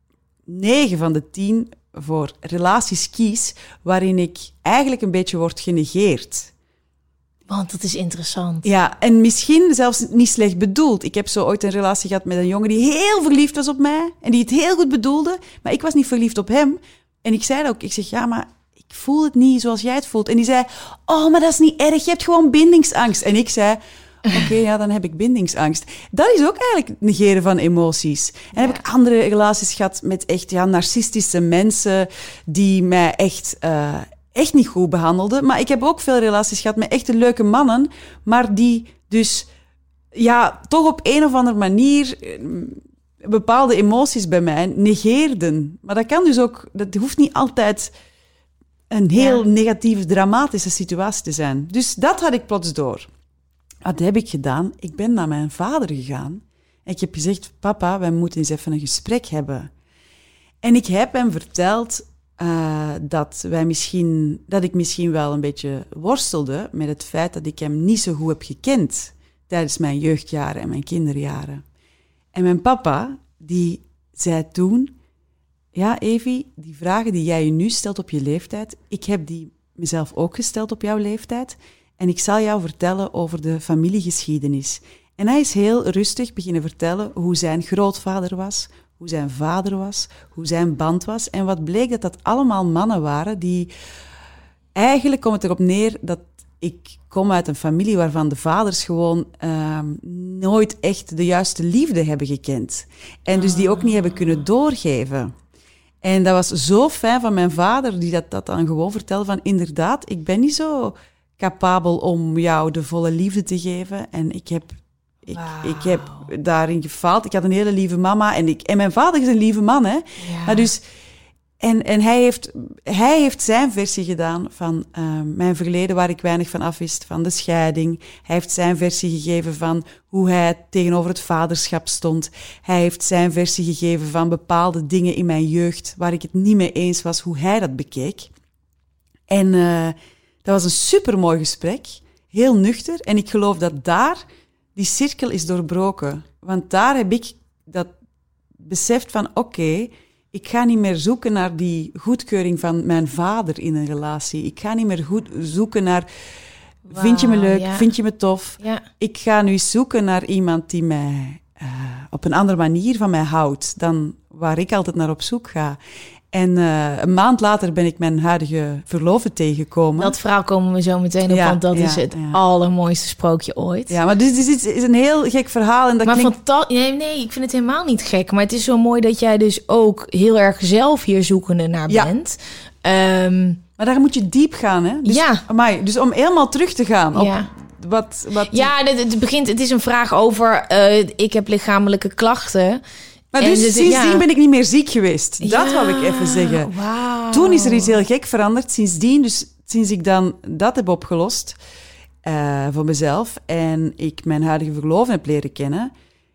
negen van de tien voor relaties kies waarin ik eigenlijk een beetje word genegeerd. Want dat is interessant. Ja, en misschien zelfs niet slecht bedoeld. Ik heb zo ooit een relatie gehad met een jongen die heel verliefd was op mij en die het heel goed bedoelde, maar ik was niet verliefd op hem. En ik zei ook, ik zeg, ja, maar ik voel het niet zoals jij het voelt. En die zei, oh, maar dat is niet erg, je hebt gewoon bindingsangst. En ik zei, oké, okay, ja, dan heb ik bindingsangst. Dat is ook eigenlijk negeren van emoties. En ja. heb ik andere relaties gehad met echt ja, narcistische mensen die mij echt, uh, echt niet goed behandelden. Maar ik heb ook veel relaties gehad met echte leuke mannen, maar die dus ja, toch op een of andere manier bepaalde emoties bij mij negeerden. Maar dat kan dus ook, dat hoeft niet altijd een heel ja. negatieve, dramatische situatie te zijn. Dus dat had ik plots door. Wat heb ik gedaan? Ik ben naar mijn vader gegaan. En ik heb gezegd, papa, wij moeten eens even een gesprek hebben. En ik heb hem verteld uh, dat, wij misschien, dat ik misschien wel een beetje worstelde met het feit dat ik hem niet zo goed heb gekend tijdens mijn jeugdjaren en mijn kinderjaren. En mijn papa, die zei toen, ja, Evie, die vragen die jij je nu stelt op je leeftijd, ik heb die mezelf ook gesteld op jouw leeftijd. en ik zal jou vertellen over de familiegeschiedenis. En hij is heel rustig beginnen vertellen hoe zijn grootvader was, hoe zijn vader was, hoe zijn band was. En wat bleek dat dat allemaal mannen waren die... Eigenlijk komt het erop neer dat ik kom uit een familie waarvan de vaders gewoon uh, nooit echt de juiste liefde hebben gekend. En dus die ook niet hebben kunnen doorgeven. En dat was zo fijn van mijn vader, die dat, dat dan gewoon vertelde van inderdaad, ik ben niet zo capabel om jou de volle liefde te geven. En ik heb, ik, wow. ik heb daarin gefaald. Ik had een hele lieve mama en, ik, en mijn vader is een lieve man. Hè? Ja. Maar dus... En, en hij, heeft, hij heeft zijn versie gedaan van uh, mijn verleden, waar ik weinig van afwist, van de scheiding. Hij heeft zijn versie gegeven van hoe hij tegenover het vaderschap stond. Hij heeft zijn versie gegeven van bepaalde dingen in mijn jeugd, waar ik het niet mee eens was, hoe hij dat bekeek. En uh, dat was een supermooi gesprek, heel nuchter. En ik geloof dat daar die cirkel is doorbroken. Want daar heb ik dat beseft van, oké, okay, ik ga niet meer zoeken naar die goedkeuring van mijn vader in een relatie. Ik ga niet meer goed zoeken naar, wow, vind je me leuk, ja. vind je me tof? Ja. Ik ga nu zoeken naar iemand die mij uh, op een andere manier van mij houdt dan waar ik altijd naar op zoek ga. En uh, een maand later ben ik mijn huidige verloofde tegengekomen. Dat verhaal komen we zo meteen op, ja, want dat ja, is het ja. allermooiste sprookje ooit. Ja, maar dit is, dit is een heel gek verhaal. En dat maar klinkt... fanta- nee, nee, ik vind het helemaal niet gek. Maar het is zo mooi dat jij dus ook heel erg zelf hier zoekende naar ja. bent. Um, maar daar moet je diep gaan, hè? Dus, ja. Amai, dus om helemaal terug te gaan op... Ja. Wat, wat... Ja, het, het, begint, het is een vraag over... Uh, ik heb lichamelijke klachten... Maar dus, dus sindsdien ja. ben ik niet meer ziek geweest. Dat ja, wou ik even zeggen. Wow. Toen is er iets heel gek veranderd. Sindsdien, dus sinds ik dan dat heb opgelost uh, voor mezelf en ik mijn huidige verloofde heb leren kennen,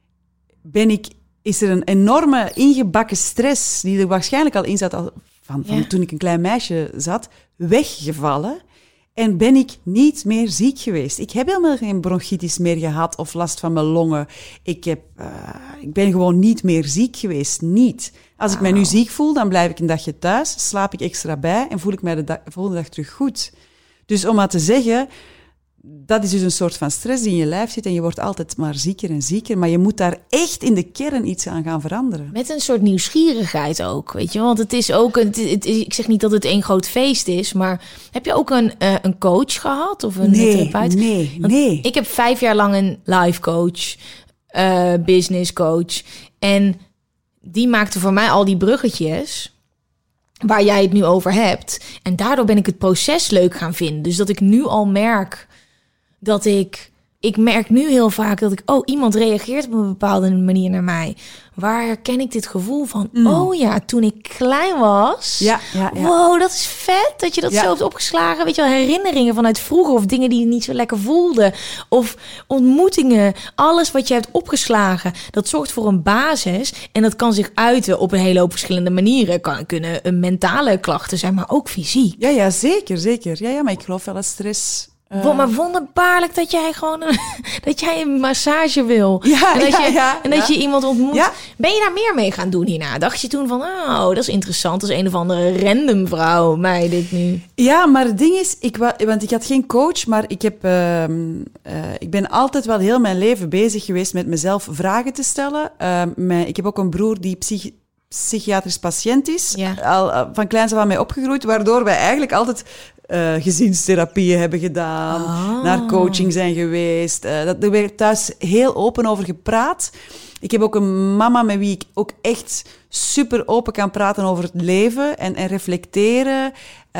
ben ik, is er een enorme ingebakken stress, die er waarschijnlijk al in zat al van, van ja. toen ik een klein meisje zat, weggevallen. En ben ik niet meer ziek geweest. Ik heb helemaal geen bronchitis meer gehad of last van mijn longen. Ik, heb, uh, ik ben gewoon niet meer ziek geweest. Niet. Als ik mij nu ziek voel, dan blijf ik een dagje thuis, slaap ik extra bij en voel ik mij de da- volgende dag terug goed. Dus om maar te zeggen, dat is dus een soort van stress die in je lijf zit en je wordt altijd maar zieker en zieker. Maar je moet daar echt in de kern iets aan gaan veranderen. Met een soort nieuwsgierigheid ook, weet je. Want het is ook, een, het, het, ik zeg niet dat het één groot feest is, maar heb je ook een, uh, een coach gehad? Of een nee, therapeut? Nee, Want nee. Ik heb vijf jaar lang een life coach, uh, business coach. En die maakte voor mij al die bruggetjes waar jij het nu over hebt. En daardoor ben ik het proces leuk gaan vinden. Dus dat ik nu al merk... dat ik... Ik merk nu heel vaak dat ik... Oh, iemand reageert op een bepaalde manier naar mij. Waar herken ik dit gevoel van... Mm. Oh ja, toen ik klein was... Ja, ja, ja. Wow, dat is vet dat je dat ja. zo hebt opgeslagen. Weet je wel, herinneringen vanuit vroeger... of dingen die je niet zo lekker voelde. Of ontmoetingen. Alles wat je hebt opgeslagen. Dat zorgt voor een basis. En dat kan zich uiten op een hele hoop verschillende manieren. Kan kunnen mentale klachten zijn, maar ook fysiek. Ja, ja, zeker, zeker. Ja, ja, maar ik geloof wel dat stress... Uh. Maar wonderbaarlijk dat jij gewoon een, dat jij een massage wil. Ja, en dat, ja, je, ja, en dat ja. je iemand ontmoet. Ja. Ben je daar meer mee gaan doen hierna? Dacht je toen van, oh, dat is interessant. Dat is een of andere random vrouw, mij dit nu. Ja, maar het ding is, ik wa- want ik had geen coach, maar ik, heb, uh, uh, ik ben altijd wel heel mijn leven bezig geweest met mezelf vragen te stellen. Uh, mijn, ik heb ook een broer die psych- psychiatrisch patiënt is. Ja. Al uh, van kleins af aan mee opgegroeid, waardoor wij eigenlijk altijd... Uh, gezinstherapieën hebben gedaan, oh. naar coaching zijn geweest. Uh, dat, er werd thuis heel open over gepraat. Ik heb ook een mama met wie ik ook echt super open kan praten over het leven en, en reflecteren.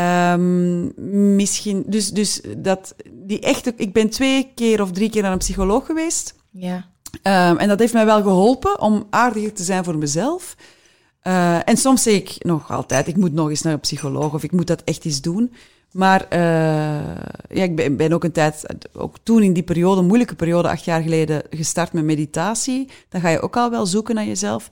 Um, misschien, dus, dus dat, die echte, ik ben twee keer of drie keer naar een psycholoog geweest. Ja. Um, en dat heeft mij wel geholpen om aardiger te zijn voor mezelf. Uh, en soms zeg ik nog altijd, ik moet nog eens naar een psycholoog of ik moet dat echt eens doen. Maar uh, ja, ik ben, ben ook een tijd, ook toen in die periode, een moeilijke periode, acht jaar geleden, gestart met meditatie. Dan ga je ook al wel zoeken naar jezelf.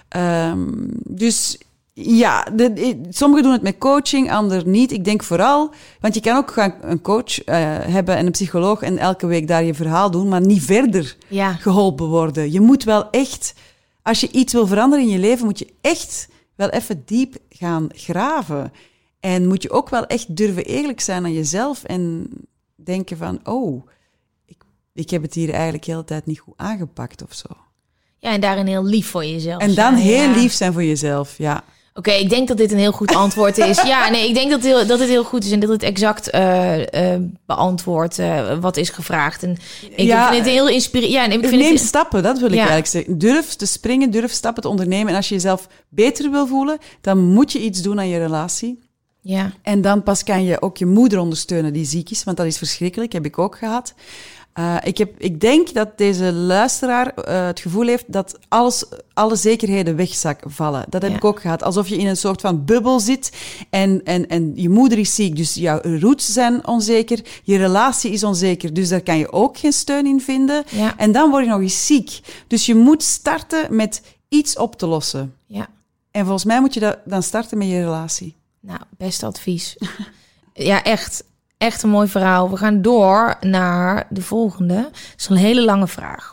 Um, dus ja, de, sommigen doen het met coaching, anderen niet. Ik denk vooral, want je kan ook gaan een coach uh, hebben en een psycholoog en elke week daar je verhaal doen, maar niet verder ja. geholpen worden. Je moet wel echt, als je iets wil veranderen in je leven, moet je echt wel even diep gaan graven. En moet je ook wel echt durven eerlijk zijn aan jezelf. En ik denken van... oh, ik, ik heb het hier eigenlijk de hele tijd niet goed aangepakt of zo. Ja, en daarin heel lief voor jezelf. En dan zijn. heel ja. lief zijn voor jezelf, ja. Oké, okay, ik denk dat dit een heel goed antwoord is. Ja, nee, ik denk dat, heel, dat het heel goed is en dat het exact uh, uh, beantwoordt uh, wat is gevraagd. En ik ja, vind het heel inspirerend. Ja, ik vind neem het... stappen, dat wil ik ja. eigenlijk zeggen. Durf te springen, durf stappen te ondernemen. En als je jezelf beter wil voelen, dan moet je iets doen aan je relatie. Ja. En dan pas kan je ook je moeder ondersteunen die ziek is, want dat is verschrikkelijk, heb ik ook gehad. Uh, ik, heb, ik denk dat deze luisteraar uh, het gevoel heeft dat alles, alle zekerheden wegvallen. Dat heb ja. ik ook gehad. Alsof je in een soort van bubbel zit en, en, en je moeder is ziek. Dus jouw roots zijn onzeker, je relatie is onzeker. Dus daar kan je ook geen steun in vinden. Ja. En dan word je nog eens ziek. Dus je moet starten met iets op te lossen. Ja. En volgens mij moet je dat, dan starten met je relatie. Nou, best advies. Ja, echt. Echt een mooi verhaal. We gaan door naar de volgende. Dat is een hele lange vraag.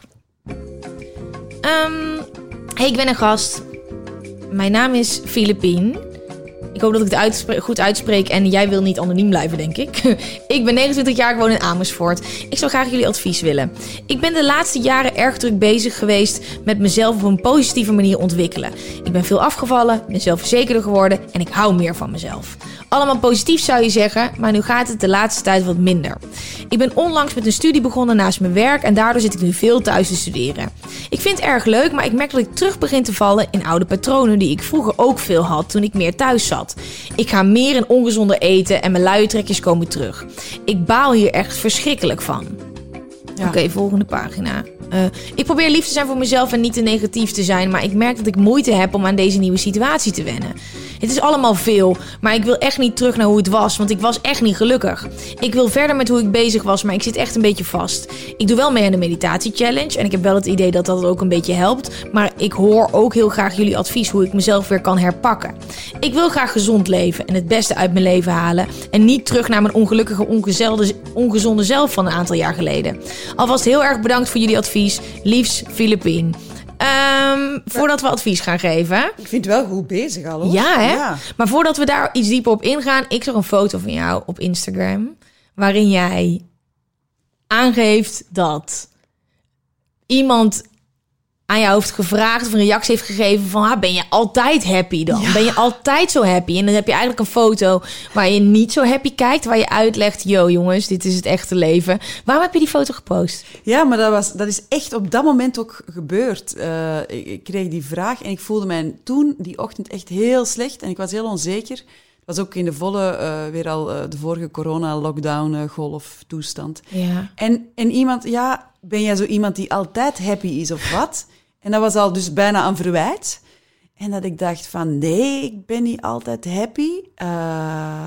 Um, hey, ik ben een gast. Mijn naam is Filipien. Ik hoop dat ik het uitspre- goed uitspreek en jij wil niet anoniem blijven, denk ik. Ik ben negenentwintig jaar, ik woon in Amersfoort. Ik zou graag jullie advies willen. Ik ben de laatste jaren erg druk bezig geweest met mezelf op een positieve manier ontwikkelen. Ik ben veel afgevallen, ben zelfverzekerder geworden en ik hou meer van mezelf. Allemaal positief zou je zeggen, maar nu gaat het de laatste tijd wat minder. Ik ben onlangs met een studie begonnen naast mijn werk en daardoor zit ik nu veel thuis te studeren. Ik vind het erg leuk, maar ik merk dat ik terug begin te vallen in oude patronen die ik vroeger ook veel had toen ik meer thuis zat. Ik ga meer en ongezonder eten en mijn luie trekjes komen terug. Ik baal hier echt verschrikkelijk van. Ja. Oké, okay, volgende pagina. Uh, ik probeer lief te zijn voor mezelf en niet te negatief te zijn, maar ik merk dat ik moeite heb om aan deze nieuwe situatie te wennen. Het is allemaal veel, maar ik wil echt niet terug naar hoe het was, want ik was echt niet gelukkig. Ik wil verder met hoe ik bezig was, maar ik zit echt een beetje vast. Ik doe wel mee aan de meditatie-challenge en ik heb wel het idee dat dat ook een beetje helpt, maar ik hoor ook heel graag jullie advies hoe ik mezelf weer kan herpakken. Ik wil graag gezond leven en het beste uit mijn leven halen en niet terug naar mijn ongelukkige, ongezonde zelf van een aantal jaar geleden. Alvast heel erg bedankt voor jullie advies. Liefs, Filipien. Um, voordat we advies gaan geven. Ik vind het wel goed bezig al, hoor. Ja, hè? Ja. Maar voordat we daar iets dieper op ingaan, ik zag een foto van jou op Instagram, waarin jij aangeeft dat iemand aan jou heeft gevraagd of een reactie heeft gegeven van, ah, ben je altijd happy dan? Ja. Ben je altijd zo happy? En dan heb je eigenlijk een foto waar je niet zo happy kijkt, waar je uitlegt, yo jongens, dit is het echte leven. Waarom heb je die foto gepost? Ja, maar dat, was, dat is echt op dat moment ook gebeurd. Uh, ik, ik kreeg die vraag en ik voelde mij toen die ochtend echt heel slecht en ik was heel onzeker. Het was ook in de volle, uh, weer al uh, de vorige corona-lockdown-golf toestand. Ja. En, en iemand, ja, ben jij zo iemand die altijd happy is of wat? En dat was al dus bijna een verwijt. En dat ik dacht van, nee, ik ben niet altijd happy. Uh,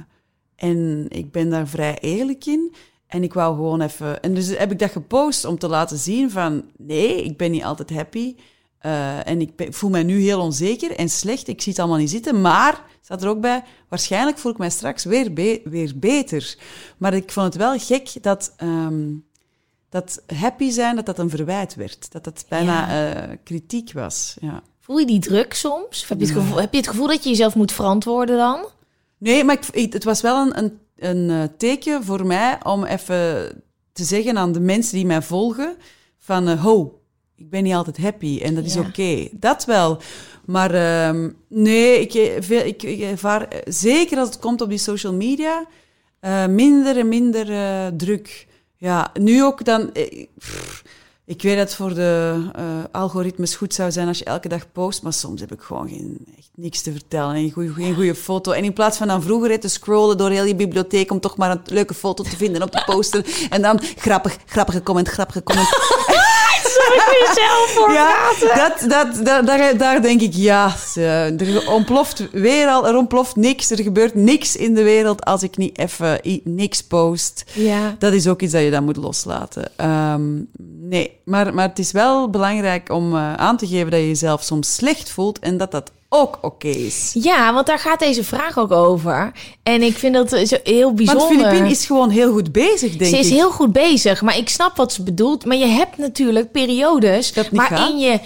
en ik ben daar vrij eerlijk in. En ik wou gewoon even... En dus heb ik dat gepost om te laten zien van, nee, ik ben niet altijd happy. Uh, en ik, ben, ik voel mij nu heel onzeker en slecht. Ik zie het allemaal niet zitten, maar... staat er ook bij, waarschijnlijk voel ik mij straks weer, be- weer beter. Maar ik vond het wel gek dat, um, dat happy zijn, dat dat een verwijt werd. Dat dat bijna ja. uh, kritiek was. Ja. Voel je die druk soms? Of heb je, het gevoel, heb je het gevoel dat je jezelf moet verantwoorden dan? Nee, maar ik, het was wel een, een, een teken voor mij om even te zeggen aan de mensen die mij volgen van, uh, ho, ik ben niet altijd happy en dat is ja. oké. Okay. Dat wel. Maar um, nee, ik, ik, ik ervaar, zeker als het komt op die social media, uh, minder en minder uh, druk. Ja, nu ook dan... Pff, ik weet dat het voor de uh, algoritmes goed zou zijn als je elke dag post, maar soms heb ik gewoon geen, echt niks te vertellen en goeie, geen goede foto. En in plaats van dan vroeger te scrollen door heel je bibliotheek om toch maar een leuke foto te vinden en op te posten, en dan grappig, grappige comment, grappige comment... Sorry voor jezelf voor ja, dat, dat, dat, daar, daar denk ik, ja, er ontploft weer al, er ontploft niks, er gebeurt niks in de wereld als ik niet even niks post. Ja. Dat is ook iets dat je dan moet loslaten. Um, nee, maar, maar het is wel belangrijk om uh, aan te geven dat je jezelf soms slecht voelt en dat dat ook oké okay is. Ja, want daar gaat deze vraag ook over. En ik vind dat zo heel bijzonder. Want Filipien is gewoon heel goed bezig, denk ik. Ze is ik. heel goed bezig, maar ik snap wat ze bedoelt. Maar je hebt natuurlijk periodes waarin gaat. je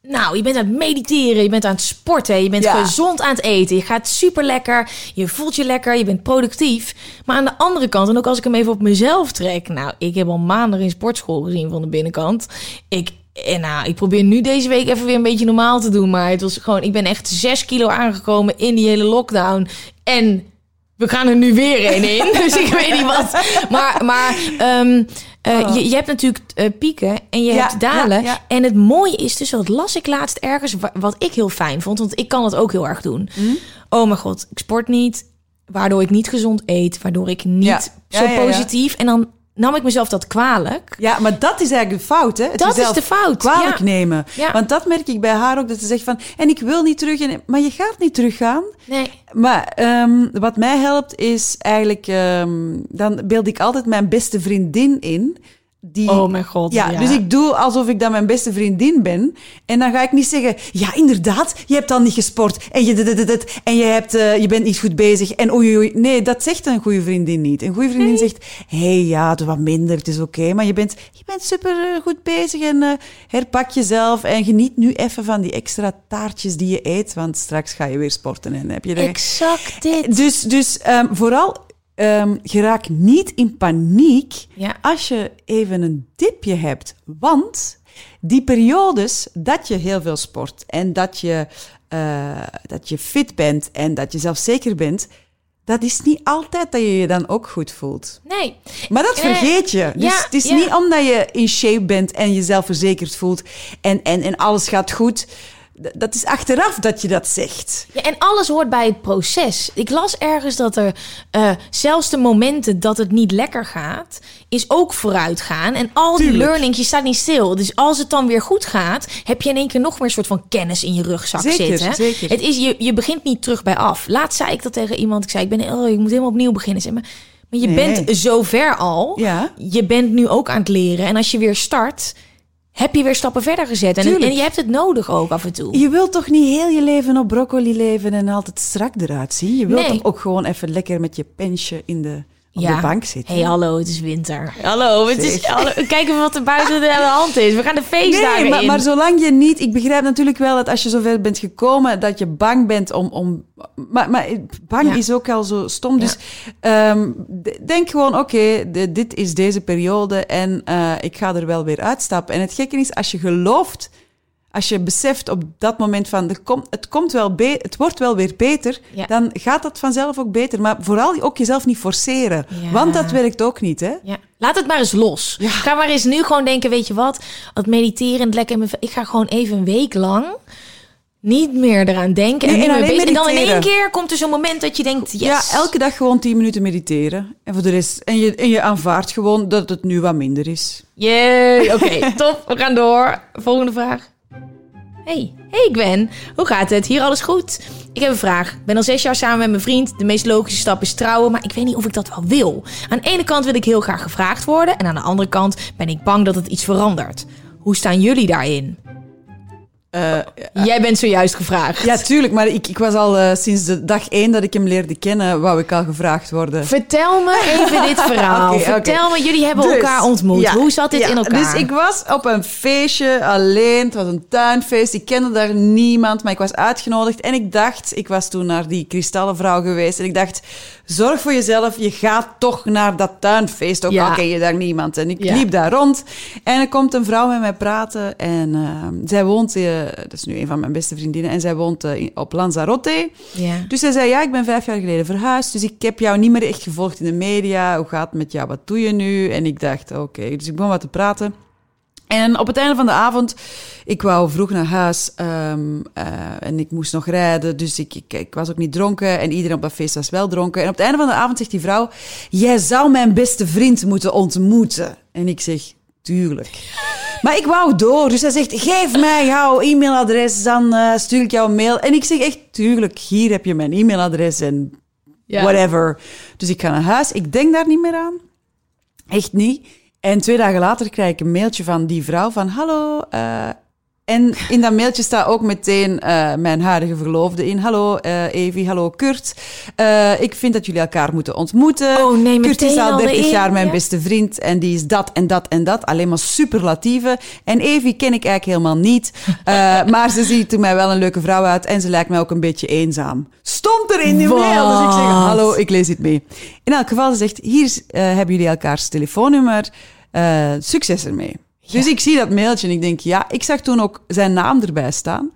Nou, je bent aan het mediteren, je bent aan het sporten, je bent ja. gezond aan het eten. Je gaat super lekker, je voelt je lekker, je bent productief. Maar aan de andere kant, en ook als ik hem even op mezelf trek... Nou, ik heb al maanden in sportschool gezien van de binnenkant. Ik, en nou, ik probeer nu deze week even weer een beetje normaal te doen. Maar het was gewoon, ik ben echt zes kilo aangekomen in die hele lockdown. En we gaan er nu weer een in, dus ik weet niet wat. Maar, maar um, uh, oh. je, je hebt natuurlijk uh, pieken en je ja, hebt dalen. Ja, ja. En het mooie is dus, dat las ik laatst ergens, wat ik heel fijn vond. Want ik kan het ook heel erg doen. Mm. Oh mijn god, ik sport niet, waardoor ik niet gezond eet. Waardoor ik niet ja. zo ja, ja, ja. positief... En dan nam ik mezelf dat kwalijk. Ja, maar dat is eigenlijk de fout, hè? Het dat is de fout. Kwalijk ja. nemen. Ja. Want dat merk ik bij haar ook, dat ze zegt van... En ik wil niet terug, en, maar je gaat niet teruggaan. Nee. Maar um, wat mij helpt is eigenlijk... Um, dan beeld ik altijd mijn beste vriendin in... Die, oh mijn god, ja, ja. Dus ik doe alsof ik dan mijn beste vriendin ben. En dan ga ik niet zeggen... Ja, inderdaad, je hebt al niet gesport. En je, dit, dit, dit, en je, hebt, uh, je bent niet goed bezig. En oei, oei. Nee, dat zegt een goede vriendin niet. Een goede vriendin nee. zegt... Hé, hey, ja, het is wat minder, het is oké. Okay, maar je bent, je bent super goed bezig. En uh, herpak jezelf. En geniet nu even van die extra taartjes die je eet. Want straks ga je weer sporten. En heb je er... Exact dit. Dus, dus um, vooral... Um, geraak niet in paniek ja. als je even een dipje hebt. Want die periodes dat je heel veel sport en dat je, uh, dat je fit bent en dat je zelfzeker bent, dat is niet altijd dat je je dan ook goed voelt. Nee. Maar dat vergeet je. Dus ja, het is ja. niet omdat je in shape bent en je zelfverzekerd voelt en, en, en alles gaat goed... Dat is achteraf dat je dat zegt. Ja, en alles hoort bij het proces. Ik las ergens dat er uh, zelfs de momenten dat het niet lekker gaat... is ook vooruitgaan. En al die Tuurlijk. learnings, je staat niet stil. Dus als het dan weer goed gaat... heb je in één keer nog meer een soort van kennis in je rugzak zeker, zitten. Zeker. Het is, je, je begint niet terug bij af. Laatst zei ik dat tegen iemand. Ik zei, ik, ben, oh, ik moet helemaal opnieuw beginnen. Zeg maar, maar je nee. bent zo ver al. Ja. Je bent nu ook aan het leren. En als je weer start... heb je weer stappen verder gezet. En, en je hebt het nodig ook af en toe. Je wilt toch niet heel je leven op broccoli leven en altijd strak eruit zien? Je wilt nee. toch ook gewoon even lekker met je pensje in de, op ja. de bank zitten? Hé, hey, hallo, het is winter. Hallo, het is, hallo, kijk even wat er buiten de hand is. We gaan de feestdagen nee, maar, in. maar zolang je niet... Ik begrijp natuurlijk wel dat als je zover bent gekomen... dat je bang bent om... om maar, maar bang ja. is ook al zo stom. Ja. Dus um, denk gewoon, oké, okay, de, dit is deze periode... en uh, ik ga er wel weer uitstappen. En het gekke is, als je gelooft... Als je beseft op dat moment van, er komt, het, komt wel be- het wordt wel weer beter, ja. dan gaat dat vanzelf ook beter. Maar vooral ook jezelf niet forceren, ja. want dat werkt ook niet, hè? Ja. Laat het maar eens los. Ja. Ga maar eens nu gewoon denken, weet je wat, het mediteren, het lekker, ik ga gewoon even een week lang niet meer eraan denken. Nee, en, en, bezig. en dan in één keer komt er zo'n moment dat je denkt, yes. Ja, elke dag gewoon tien minuten mediteren. En voor de rest, en je, en je aanvaardt gewoon dat het nu wat minder is. Jee, oké, okay, top. We gaan door. Volgende vraag. Hey, hey Gwen, hoe gaat het? Hier alles goed? Ik heb een vraag. Ik ben al zes jaar samen met mijn vriend. De meest logische stap is trouwen, maar ik weet niet of ik dat wel wil. Aan de ene kant wil ik heel graag gevraagd worden... en aan de andere kant ben ik bang dat het iets verandert. Hoe staan jullie daarin? Uh, Jij bent zojuist gevraagd. Ja, tuurlijk, maar ik, ik was al uh, sinds de dag één dat ik hem leerde kennen, wou ik al gevraagd worden. Vertel me even dit verhaal. Okay, Vertel okay. me, jullie hebben dus, elkaar ontmoet. Ja, Hoe zat dit ja, in elkaar? Dus ik was op een feestje alleen. Het was een tuinfeest. Ik kende daar niemand, maar ik was uitgenodigd. En ik dacht, ik was toen naar die kristallenvrouw geweest. En ik dacht, zorg voor jezelf. Je gaat toch naar dat tuinfeest. Ook ja. al ken je daar niemand. En ik ja. liep daar rond. En er komt een vrouw met mij praten. En uh, zij woont... Uh, dat is nu een van mijn beste vriendinnen. En zij woont uh, op Lanzarote. Ja. Dus zij zei, ja, ik ben vijf jaar geleden verhuisd. Dus ik heb jou niet meer echt gevolgd in de media. Hoe gaat het met jou? Wat doe je nu? En ik dacht, oké. Okay. Dus ik begon wat te praten. En op het einde van de avond, ik wou vroeg naar huis um, uh, en ik moest nog rijden, dus ik, ik, ik was ook niet dronken en iedereen op dat feest was wel dronken. En op het einde van de avond zegt die vrouw, jij zou mijn beste vriend moeten ontmoeten. En ik zeg, tuurlijk. Maar ik wou door, dus hij zegt, geef mij jouw e-mailadres, dan uh, stuur ik jou een mail. En ik zeg echt, tuurlijk, hier heb je mijn e-mailadres en ja. whatever. Dus ik ga naar huis, ik denk daar niet meer aan. Echt niet. En twee dagen later krijg ik een mailtje van die vrouw van... Hallo, uh, En in dat mailtje staat ook meteen uh, mijn huidige verloofde in. Hallo uh, Evie, hallo Kurt. Uh, ik vind dat jullie elkaar moeten ontmoeten. Oh nee, Kurt is al dertig al jaar mijn ja? beste vriend en die is dat en dat en dat. Alleen maar superlatieven. En Evie ken ik eigenlijk helemaal niet. Uh, maar ze ziet er mij wel een leuke vrouw uit en ze lijkt mij ook een beetje eenzaam. Stond er in die Wat? mail. Dus ik zeg, hallo, ik lees dit mee. In elk geval, ze zegt, hier uh, hebben jullie elkaars telefoonnummer. Uh, succes ermee. Ja. Dus ik zie dat mailtje en ik denk, ja, ik zag toen ook zijn naam erbij staan.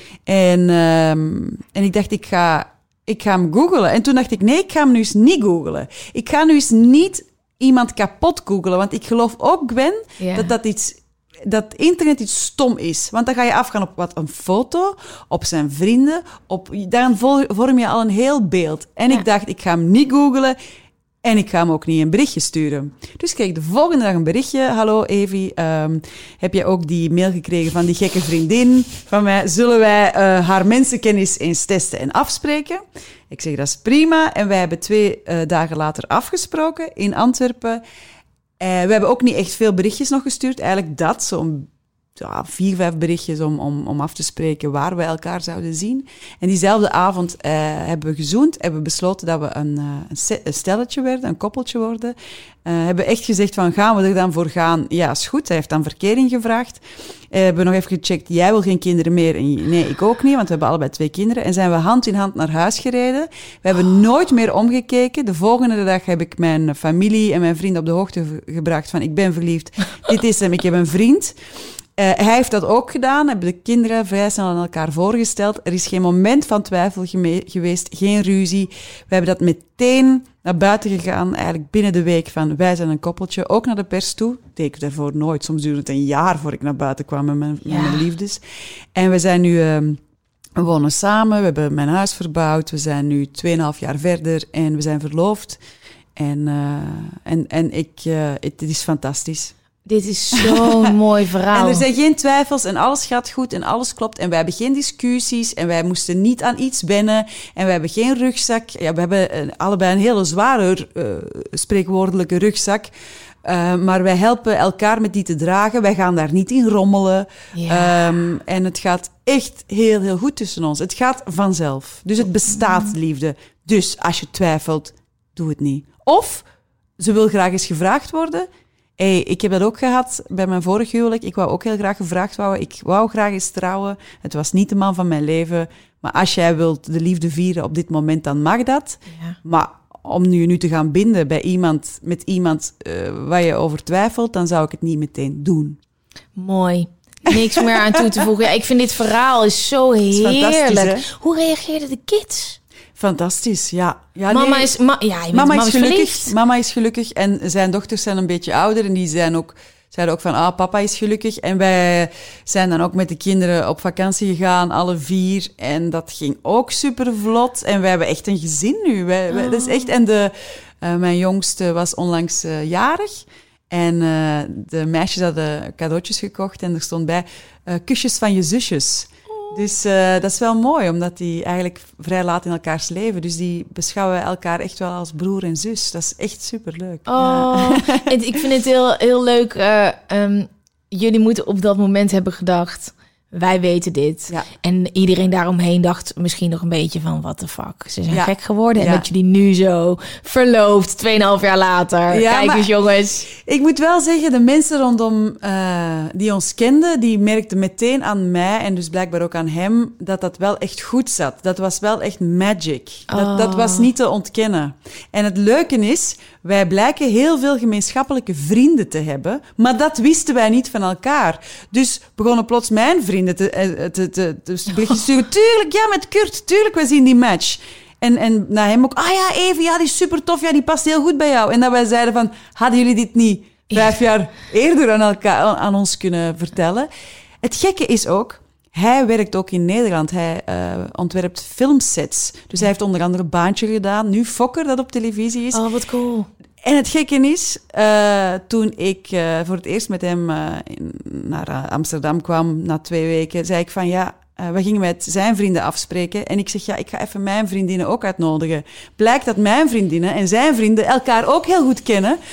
En, um, en ik dacht, ik ga, ik ga hem googlen. En toen dacht ik, nee, ik ga hem nu eens niet googlen. Ik ga nu eens niet iemand kapot googlen. Want ik geloof ook, Gwen, ja. dat dat iets... dat internet iets stom is. Want dan ga je afgaan op wat een foto, op zijn vrienden. Op, dan vorm je al een heel beeld. En ja. ik dacht, ik ga hem niet googlen. En ik ga hem ook niet een berichtje sturen. Dus kreeg ik de volgende dag een berichtje. Hallo Evie, um, heb jij ook die mail gekregen van die gekke vriendin van mij? Zullen wij uh, haar mensenkennis eens testen en afspreken? Ik zeg, dat is prima. En wij hebben twee uh, dagen later afgesproken in Antwerpen. Uh, we hebben ook niet echt veel berichtjes nog gestuurd. Eigenlijk dat, zo'n ja, vier, vijf berichtjes om, om, om af te spreken waar we elkaar zouden zien. En diezelfde avond uh, hebben we gezoend, hebben we besloten dat we een, uh, een, se- een stelletje werden, een koppeltje worden. Uh, hebben echt gezegd van, gaan we er dan voor gaan? Ja, is goed. Hij heeft dan verkering gevraagd. Uh, hebben we nog even gecheckt, jij wil geen kinderen meer? En nee, ik ook niet, want we hebben allebei twee kinderen. En zijn we hand in hand naar huis gereden. We hebben oh. nooit meer omgekeken. De volgende dag heb ik mijn familie en mijn vrienden op de hoogte v- gebracht van, ik ben verliefd. Dit is hem, ik heb een vriend. Uh, hij heeft dat ook gedaan, hebben de kinderen vrij snel aan elkaar voorgesteld. Er is geen moment van twijfel geme- geweest, geen ruzie. We hebben dat meteen naar buiten gegaan, eigenlijk binnen de week van wij zijn een koppeltje, ook naar de pers toe. Deed ik daarvoor nooit, soms duurde het een jaar voor ik naar buiten kwam met mijn, ja. met mijn liefdes. En we zijn nu, uh, we wonen samen, we hebben mijn huis verbouwd, we zijn nu tweeënhalf jaar verder en we zijn verloofd. En, uh, en, en ik, uh, het is fantastisch. Dit is zo'n mooi verhaal. En er zijn geen twijfels en alles gaat goed en alles klopt. En wij hebben geen discussies en wij moesten niet aan iets wennen. En wij hebben geen rugzak. Ja, we hebben uh, allebei een hele zware, uh, spreekwoordelijke rugzak. Uh, maar wij helpen elkaar met die te dragen. Wij gaan daar niet in rommelen. Ja. Um, en het gaat echt heel, heel goed tussen ons. Het gaat vanzelf. Dus het bestaat, liefde. Dus als je twijfelt, doe het niet. Of ze wil graag eens gevraagd worden. Hey, ik heb dat ook gehad bij mijn vorige huwelijk. Ik wou ook heel graag gevraagd worden. Ik wou graag eens trouwen. Het was niet de man van mijn leven. Maar als jij wilt de liefde vieren op dit moment, dan mag dat. Ja. Maar om nu, nu te gaan binden bij iemand, met iemand uh, waar je over twijfelt, dan zou ik het niet meteen doen. Mooi. Niks meer aan toe te voegen. Ja, ik vind dit verhaal is zo heerlijk. Is Hoe reageerden de kids? Fantastisch, ja. ja mama, nee. is, ma- ja je mama, mama is is gelukkig. verliefd. Mama is gelukkig en zijn dochters zijn een beetje ouder en die zijn ook, zeiden ook van, ah, papa is gelukkig. En wij zijn dan ook met de kinderen op vakantie gegaan, alle vier. En dat ging ook super vlot. En wij hebben echt een gezin nu. Wij, wij, dat is echt, en de, uh, mijn jongste was onlangs uh, jarig. En uh, de meisjes hadden cadeautjes gekocht en er stond bij uh, kusjes van je zusjes. Dus uh, dat is wel mooi, omdat die eigenlijk vrij laat in elkaars leven. Dus die beschouwen elkaar echt wel als broer en zus. Dat is echt superleuk. Oh, ja. Ik vind het heel, heel leuk. Uh, um, jullie moeten op dat moment hebben gedacht, wij weten dit. Ja. En iedereen daaromheen dacht misschien nog een beetje van, what the fuck. Ze zijn ja. gek geworden. En ja. dat jullie nu zo verloofd, tweeënhalf jaar later. Ja, kijk eens jongens. Ik moet wel zeggen, de mensen rondom uh, die ons kenden, die merkten meteen aan mij en dus blijkbaar ook aan hem, dat dat wel echt goed zat. Dat was wel echt magic. Oh. Dat, dat was niet te ontkennen. En het leuke is, wij blijken heel veel gemeenschappelijke vrienden te hebben, maar dat wisten wij niet van elkaar. Dus begonnen plots mijn vrienden te, te, te, te berichtjes sturen. Tuurlijk, ja, met Kurt, tuurlijk, we zien die match. En, en naar hem ook, ah ja, Evie, ja, die is super tof, ja, die past heel goed bij jou. En dat wij zeiden van, hadden jullie dit niet vijf jaar eerder aan, elkaar, aan ons kunnen vertellen? Het gekke is ook, hij werkt ook in Nederland. Hij uh, ontwerpt filmsets. Dus hij heeft onder andere Baantje gedaan. Nu Fokker, dat op televisie is. Oh, wat cool. En het gekke is, uh, toen ik uh, voor het eerst met hem uh, in, naar uh, Amsterdam kwam, na twee weken, zei ik van ja, uh, we gingen met zijn vrienden afspreken. En ik zeg ja, ik ga even mijn vriendinnen ook uitnodigen. Blijkt dat mijn vriendinnen en zijn vrienden elkaar ook heel goed kennen.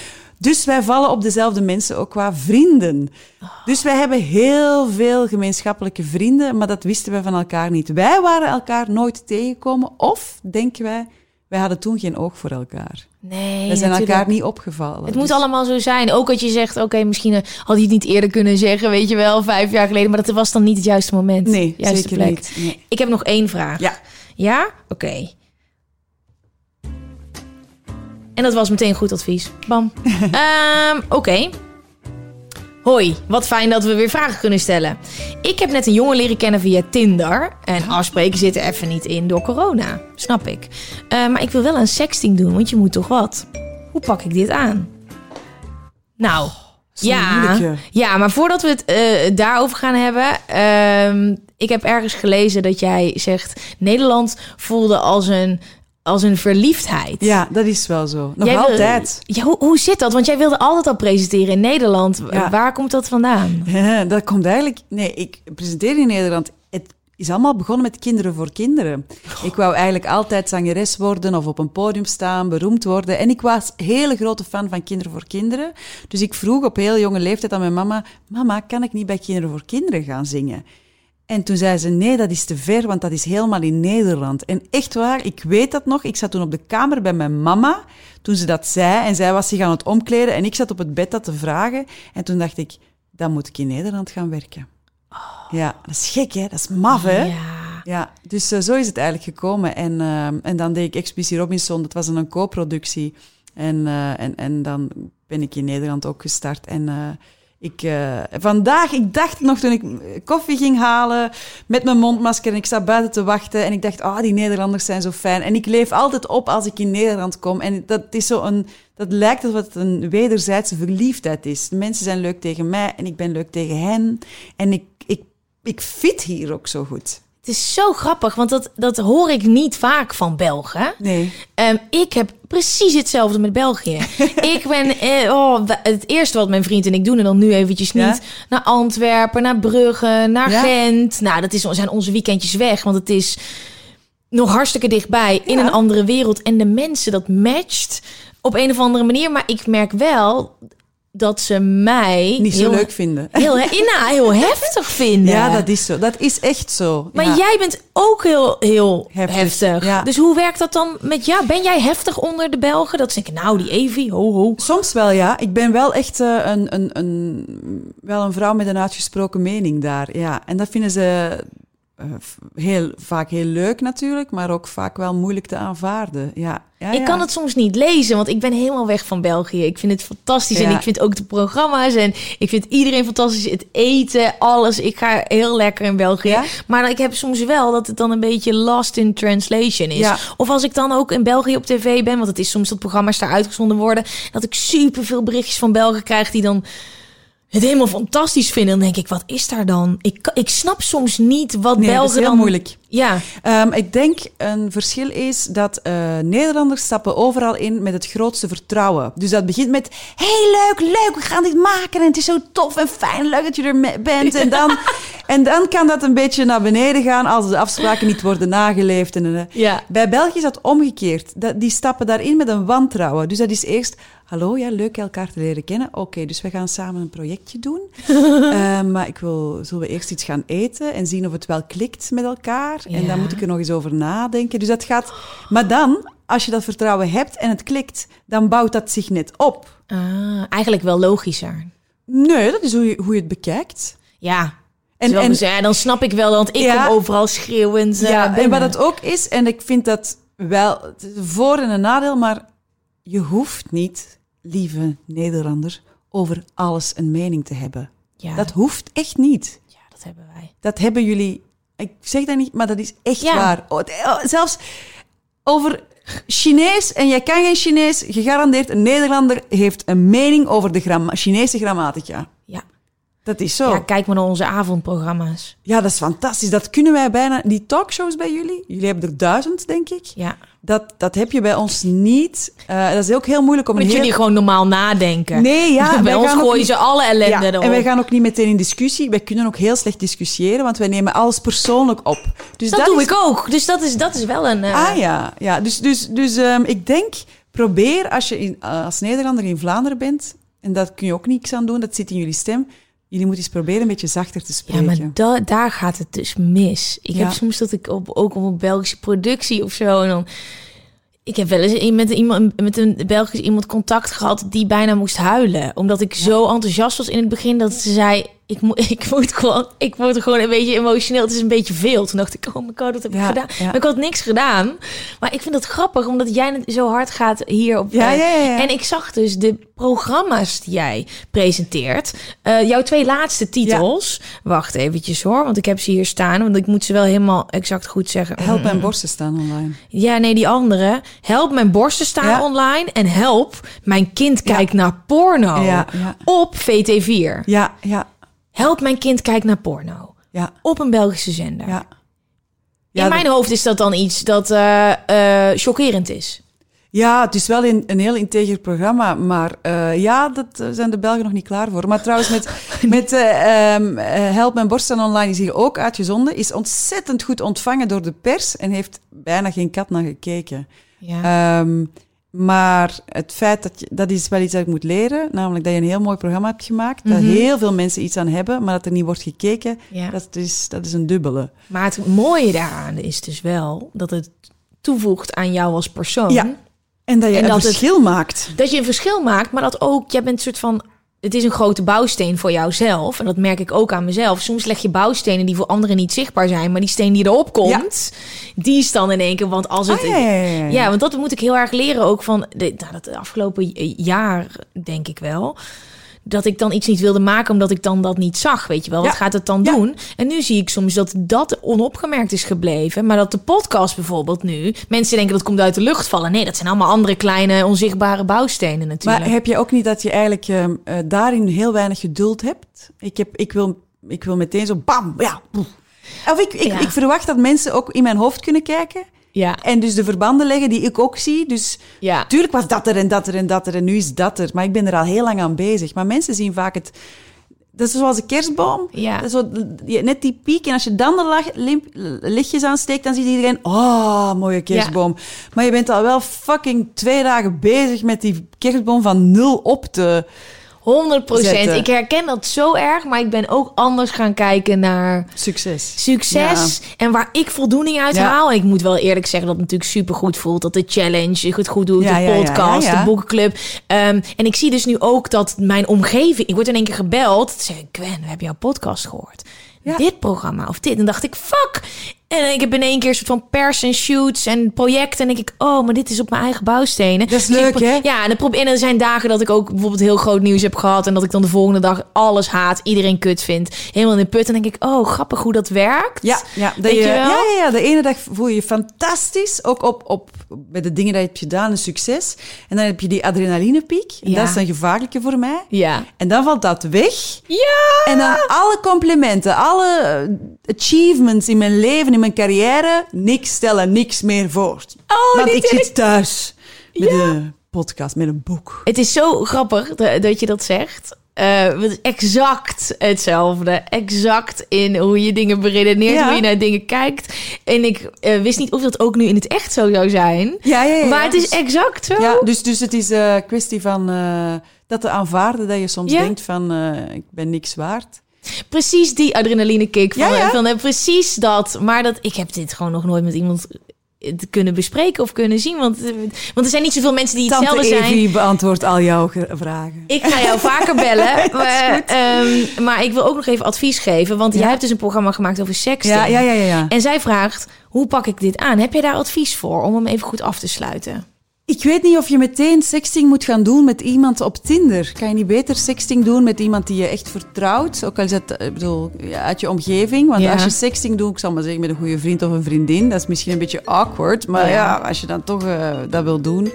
Dus wij vallen op dezelfde mensen ook qua vrienden. Dus wij hebben heel veel gemeenschappelijke vrienden, maar dat wisten wij van elkaar niet. Wij waren elkaar nooit tegengekomen, of denken wij, wij hadden toen geen oog voor elkaar. Nee, wij zijn natuurlijk. elkaar niet opgevallen. Het moet dus. allemaal... allemaal zo zijn. Ook dat je zegt, oké, okay, misschien uh, had hij het niet eerder kunnen zeggen, weet je wel, vijf jaar geleden. Maar dat was dan niet het juiste moment. Nee, juiste zeker plek. niet. Nee. Ik heb nog één vraag. Ja. Ja? Oké. Okay. En dat was meteen goed advies. Bam. um, Oké. Okay. Hoi, wat fijn dat we weer vragen kunnen stellen. Ik heb net een jongen leren kennen via Tinder. En afspreken zitten even niet in door corona. Snap ik. Uh, maar ik wil wel een sexting doen, want je moet toch wat. Hoe pak ik dit aan? Nou, oh, ja, ja, maar voordat we het uh, daarover gaan hebben... Uh, ik heb ergens gelezen dat jij zegt... Nederland voelde als een... Als een verliefdheid. Ja, dat is wel zo. Nog jij altijd. Wil, ja, hoe, hoe zit dat? Want jij wilde altijd al presenteren in Nederland. Ja. Waar komt dat vandaan? Ja, dat komt eigenlijk... Nee, ik presenteer in Nederland. Het is allemaal begonnen met Kinderen voor Kinderen. Oh. Ik wou eigenlijk altijd zangeres worden of op een podium staan, beroemd worden. En ik was een hele grote fan van Kinderen voor Kinderen. Dus ik vroeg op heel jonge leeftijd aan mijn mama... Mama, kan ik niet bij Kinderen voor Kinderen gaan zingen? En toen zei ze, nee, dat is te ver, want dat is helemaal in Nederland. En echt waar, ik weet dat nog. Ik zat toen op de kamer bij mijn mama, toen ze dat zei. En zij was zich aan het omkleden en ik zat op het bed dat te vragen. En toen dacht ik, dan moet ik in Nederland gaan werken. Oh. Ja, dat is gek, hè? Dat is maf, hè? Ja. Ja, dus uh, zo is het eigenlijk gekomen. En, uh, en dan deed ik Expeditie Robinson, dat was een co-productie. En, uh, en, en dan ben ik in Nederland ook gestart. En... Uh, Ik, uh, vandaag, ik dacht nog toen ik koffie ging halen met mijn mondmasker en ik sta buiten te wachten en ik dacht, oh, die Nederlanders zijn zo fijn. En ik leef altijd op als ik in Nederland kom. En dat is zo een, dat lijkt alsof het een wederzijdse verliefdheid is. De mensen zijn leuk tegen mij en ik ben leuk tegen hen. En ik, ik, ik fit hier ook zo goed. Het is zo grappig, want dat, dat hoor ik niet vaak van Belgen. Nee. Um, ik heb precies hetzelfde met België. Ik ben eh, oh, het eerste wat mijn vriend en ik doen, en dan nu eventjes niet, ja? naar Antwerpen, naar Brugge, naar ja? Gent. Nou, dat is, zijn onze weekendjes weg, want het is nog hartstikke dichtbij in ja? een andere wereld. En de mensen, dat matcht op een of andere manier. Maar ik merk wel... dat ze mij... niet zo heel, leuk vinden. Heel, nou, heel heftig vinden. Ja, dat is zo. Dat is echt zo. Maar ja. jij bent ook heel, heel heftig. heftig. Ja. Dus hoe werkt dat dan met jou? Ben jij heftig onder de Belgen? Dat ze denken, nou, die Evie, ho, ho. Soms wel, ja. Ik ben wel echt uh, een, een, een, wel een vrouw met een uitgesproken mening daar. Ja. En dat vinden ze... Uh, heel, vaak heel leuk natuurlijk, maar ook vaak wel moeilijk te aanvaarden. Ja, ja, ik ja. kan het soms niet lezen, want ik ben helemaal weg van België. Ik vind het fantastisch ja. en ik vind ook de programma's en ik vind iedereen fantastisch. Het eten, alles. Ik ga heel lekker in België. Ja? Maar ik heb soms wel dat het dan een beetje lost in translation is. Ja. Of als ik dan ook in België op tv ben, want het is soms dat programma's daar uitgezonden worden, dat ik superveel berichtjes van Belgen krijg die dan... het helemaal fantastisch vinden. Dan denk ik, wat is daar dan? Ik, ik snap soms niet wat nee, Belgen dat is heel dan... moeilijk. Ja. Um, ik denk een verschil is dat uh, Nederlanders stappen overal in met het grootste vertrouwen. Dus dat begint met, hey, leuk, leuk, we gaan dit maken en het is zo tof en fijn, leuk dat je er me- bent. En dan, en dan kan dat een beetje naar beneden gaan als de afspraken niet worden nageleefd. En, uh, ja. Bij België is dat omgekeerd. Dat, die stappen daarin met een wantrouwen. Dus dat is eerst... hallo, ja, leuk elkaar te leren kennen. Oké, okay, dus we gaan samen een projectje doen. uh, maar ik wil, zullen we eerst iets gaan eten en zien of het wel klikt met elkaar? Ja. En dan moet ik er nog eens over nadenken. Dus dat gaat... Maar dan, als je dat vertrouwen hebt en het klikt, dan bouwt dat zich net op. Ah, eigenlijk wel logischer. Nee, dat is hoe je, hoe je het bekijkt. Ja. En, en zeggen, dan snap ik wel, want ik ja, kom overal schreeuwend uh, ja, binnen. En wat het ook is, en ik vind dat wel een voor- en een nadeel, maar je hoeft niet, lieve Nederlander, over alles een mening te hebben. Ja. Dat hoeft echt niet. Ja, dat hebben wij. Dat hebben jullie... Ik zeg dat niet, maar dat is echt ja. waar. Zelfs over Chinees, en jij kan geen Chinees, gegarandeerd een Nederlander heeft een mening over de gram- Chinese grammatica. Ja. Dat is zo. Ja, kijk maar naar onze avondprogramma's. Ja, dat is fantastisch. Dat kunnen wij bijna... Die talkshows bij jullie, jullie hebben er duizend, denk ik. Ja. Dat, dat heb je bij ons niet. Uh, dat is ook heel moeilijk om... Dat heel... jullie gewoon normaal nadenken. Nee, ja. bij ons gooien niet... ze alle ellende ja, erop. En wij gaan ook niet meteen in discussie. Wij kunnen ook heel slecht discussiëren, want wij nemen alles persoonlijk op. Dus dat, dat doe is... ik ook. Dus dat is, dat is wel een... Uh... Ah ja, ja. Dus, dus, dus um, ik denk... probeer als je in, als Nederlander in Vlaanderen bent, en dat kun je ook niks aan doen, dat zit in jullie stem, jullie moeten eens proberen een beetje zachter te spreken. Ja, maar da- daar gaat het dus mis. Ik Ja. heb soms dat ik op, ook op een Belgische productie of zo, en dan... Ik heb wel eens met iemand, met een Belgisch iemand contact gehad die bijna moest huilen. Omdat ik zo enthousiast was in het begin dat ze zei... Ik, mo- ik, word gewoon, ik word gewoon een beetje emotioneel. Het is een beetje veel. Toen dacht ik, oh my god, dat heb Ja, ik gedaan. ja. Maar ik had niks gedaan. Maar ik vind dat grappig, omdat jij zo hard gaat hier op... Ja, eh, ja, ja, ja. En ik zag dus de programma's die jij presenteert. Uh, jouw twee laatste titels. Wacht eventjes hoor, want ik heb ze hier staan. Want ik moet ze wel helemaal exact goed zeggen. Help mijn borsten staan online. Ja, nee, die andere. Help mijn borsten staan Ja. online. En help mijn kind kijkt naar porno. Ja, ja. Op V T vier. Ja, ja, Help mijn kind kijkt naar porno. ja, Op een Belgische zender. ja. In Ja, mijn dat- hoofd is dat dan iets dat eh, eh, chockerend is. Ja, het is wel een, een heel integer programma, maar uh, ja, dat uh, zijn de Belgen nog niet klaar voor. Maar trouwens, met, met uh, um, uh, Help mijn borst staan online is hier ook uitgezonden, is ontzettend goed ontvangen door de pers en heeft bijna geen kat naar gekeken. Ja. Um, maar het feit dat je, dat is wel iets dat ik moet leren, namelijk dat je een heel mooi programma hebt gemaakt, dat Mhm. heel veel mensen iets aan hebben, maar dat er niet wordt gekeken, Ja. dat, is, dat is een dubbele. Maar het mooie daaraan is dus wel dat het toevoegt aan jou als persoon. Ja. En dat je En een dat het- verschil maakt. Dat je een verschil maakt, maar dat ook, jij bent een soort van... Het is een grote bouwsteen voor jouzelf. En dat merk ik ook aan mezelf. Soms leg je bouwstenen die voor anderen niet zichtbaar zijn. Maar die steen die erop komt, die is dan in één keer. Want als het... Ah, ja, ja, ja, ja. Ja, want dat moet ik heel erg leren ook van... De, nou, dat afgelopen jaar, denk ik wel... dat ik dan iets niet wilde maken omdat ik dan dat niet zag. Weet je wel, wat Ja. gaat het dan Ja. doen? En nu zie ik soms dat dat onopgemerkt is gebleven. Maar dat de podcast bijvoorbeeld nu... mensen denken dat komt uit de lucht vallen. Nee, dat zijn allemaal andere kleine onzichtbare bouwstenen natuurlijk. Maar heb je ook niet dat je eigenlijk uh, uh, daarin heel weinig geduld hebt? Ik, heb, ik, wil, ik wil meteen zo bam, ja. Boef. Of ik, ik, Ja. ik verwacht dat mensen ook in mijn hoofd kunnen kijken. Ja, En dus de verbanden leggen die ik ook zie. Dus ja. tuurlijk was dat er en dat er en dat er en nu is dat er. Maar ik ben er al heel lang aan bezig. Maar mensen zien vaak het... Dat is zoals een kerstboom. Ja. Dat is zo, die- net die piek. En als je dan de lag, limp, lichtjes aansteekt, dan ziet iedereen... Oh, mooie kerstboom. Maar je bent al wel fucking twee dagen bezig met die kerstboom van nul op te... honderd procent. zetten. Ik herken dat zo erg, maar ik ben ook anders gaan kijken naar Succes. succes en waar ik voldoening uit Ja. haal. En ik moet wel eerlijk zeggen dat het natuurlijk super goed voelt dat de challenge het goed doet, Ja, de ja, ja, podcast, ja, ja. de boekenclub. Um, en ik zie dus nu ook dat mijn omgeving, ik word in één keer gebeld, te zeggen, Gwen, we hebben jouw podcast gehoord. Ja. Dit programma of dit. En dacht ik, fuck. En ik heb in één keer een soort van pers en shoots en projecten. En denk ik, oh, maar dit is op mijn eigen bouwstenen. Dat is Dus ik leuk, pro- hè? Ja, en, dan probeer, en er zijn dagen dat ik ook bijvoorbeeld heel groot nieuws heb gehad. En dat ik dan de volgende dag alles haat, iedereen kut vind. Helemaal in de put. En dan denk ik, oh, grappig hoe dat werkt. Ja, ja, dat Weet je, je wel? ja, ja, ja, de ene dag voel je je fantastisch, ook op, op, met de dingen die je hebt gedaan, een succes. En dan heb je die adrenalinepiek, en Ja. dat is een gevaarlijke voor mij. Ja. En dan valt dat weg. Ja! En dan alle complimenten, alle eh, achievements in mijn leven, in mijn carrière, niks stellen, niks meer voor. Oh, Want dit ik wil zit thuis met Ja. een podcast, met een boek. Het is zo grappig da- dat je dat zegt. Eh, het is exact hetzelfde. Exact in hoe je dingen beredeneert, Ja. hoe je naar dingen kijkt. En ik eh, wist niet of dat ook nu in het echt zo zou zijn. Ja, ja, ja. Maar ja. het is Dus- exact zo. Ja, dus, dus het is een kwestie van eh, dat te aanvaarden, dat je soms Ja. denkt van, eh, ik ben niks waard. Precies die adrenaline kick. Van, Ja, ja. van, eh, precies dat. Maar dat, ik heb dit gewoon nog nooit met iemand te kunnen bespreken of kunnen zien. Want, eh, want er zijn niet zoveel mensen die Tante hetzelfde zijn. Evie beantwoordt al jouw ge- vragen. Ik ga jou vaker bellen. maar, ehm, maar ik wil ook nog even advies geven. Want Ja. jij hebt dus een programma gemaakt over sexting. Ja, ja, ja, ja, ja. En zij vraagt, hoe pak ik dit aan? Heb jij daar advies voor om hem even goed af te sluiten? Ik weet niet of je meteen sexting moet gaan doen met iemand op Tinder. Kan je niet beter sexting doen met iemand die je echt vertrouwt? Ook al is het ik bedoel, ja, uit je omgeving. Want Ja. als je sexting doet, ik zal maar zeggen met een goede vriend of een vriendin, dat is misschien een beetje awkward. Maar Ja. ja, als je dan toch uh, dat wil doen.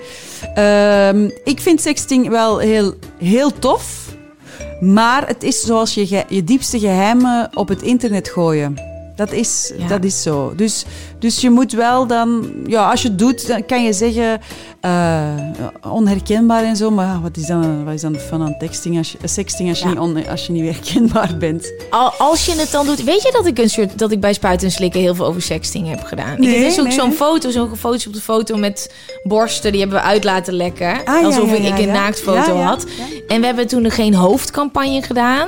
Um, ik vind sexting wel heel, heel tof. Maar het is zoals je, ge- je diepste geheimen op het internet gooien. Dat is, Ja. dat is zo. Dus, dus je moet wel dan... Ja, als je het doet, dan kan je zeggen... Uh, onherkenbaar en zo. Maar ja, wat is dan, wat is dan de fun aan texting als je, sexting als je, Ja. niet on, als je niet herkenbaar bent? Al, als je het dan doet... Weet je dat ik een soort... Dat ik bij Spuiten en Slikken heel veel over sexting heb gedaan? Nee, ik, er is ook nee, zo'n nee. foto, zo'n foto's op de foto met borsten. Die hebben we uit laten lekken. Ah, ja, alsof ja, ik, ja, ik een ja. naaktfoto Ja, ja, had. ja. En we hebben toen er geen hoofdcampagne gedaan.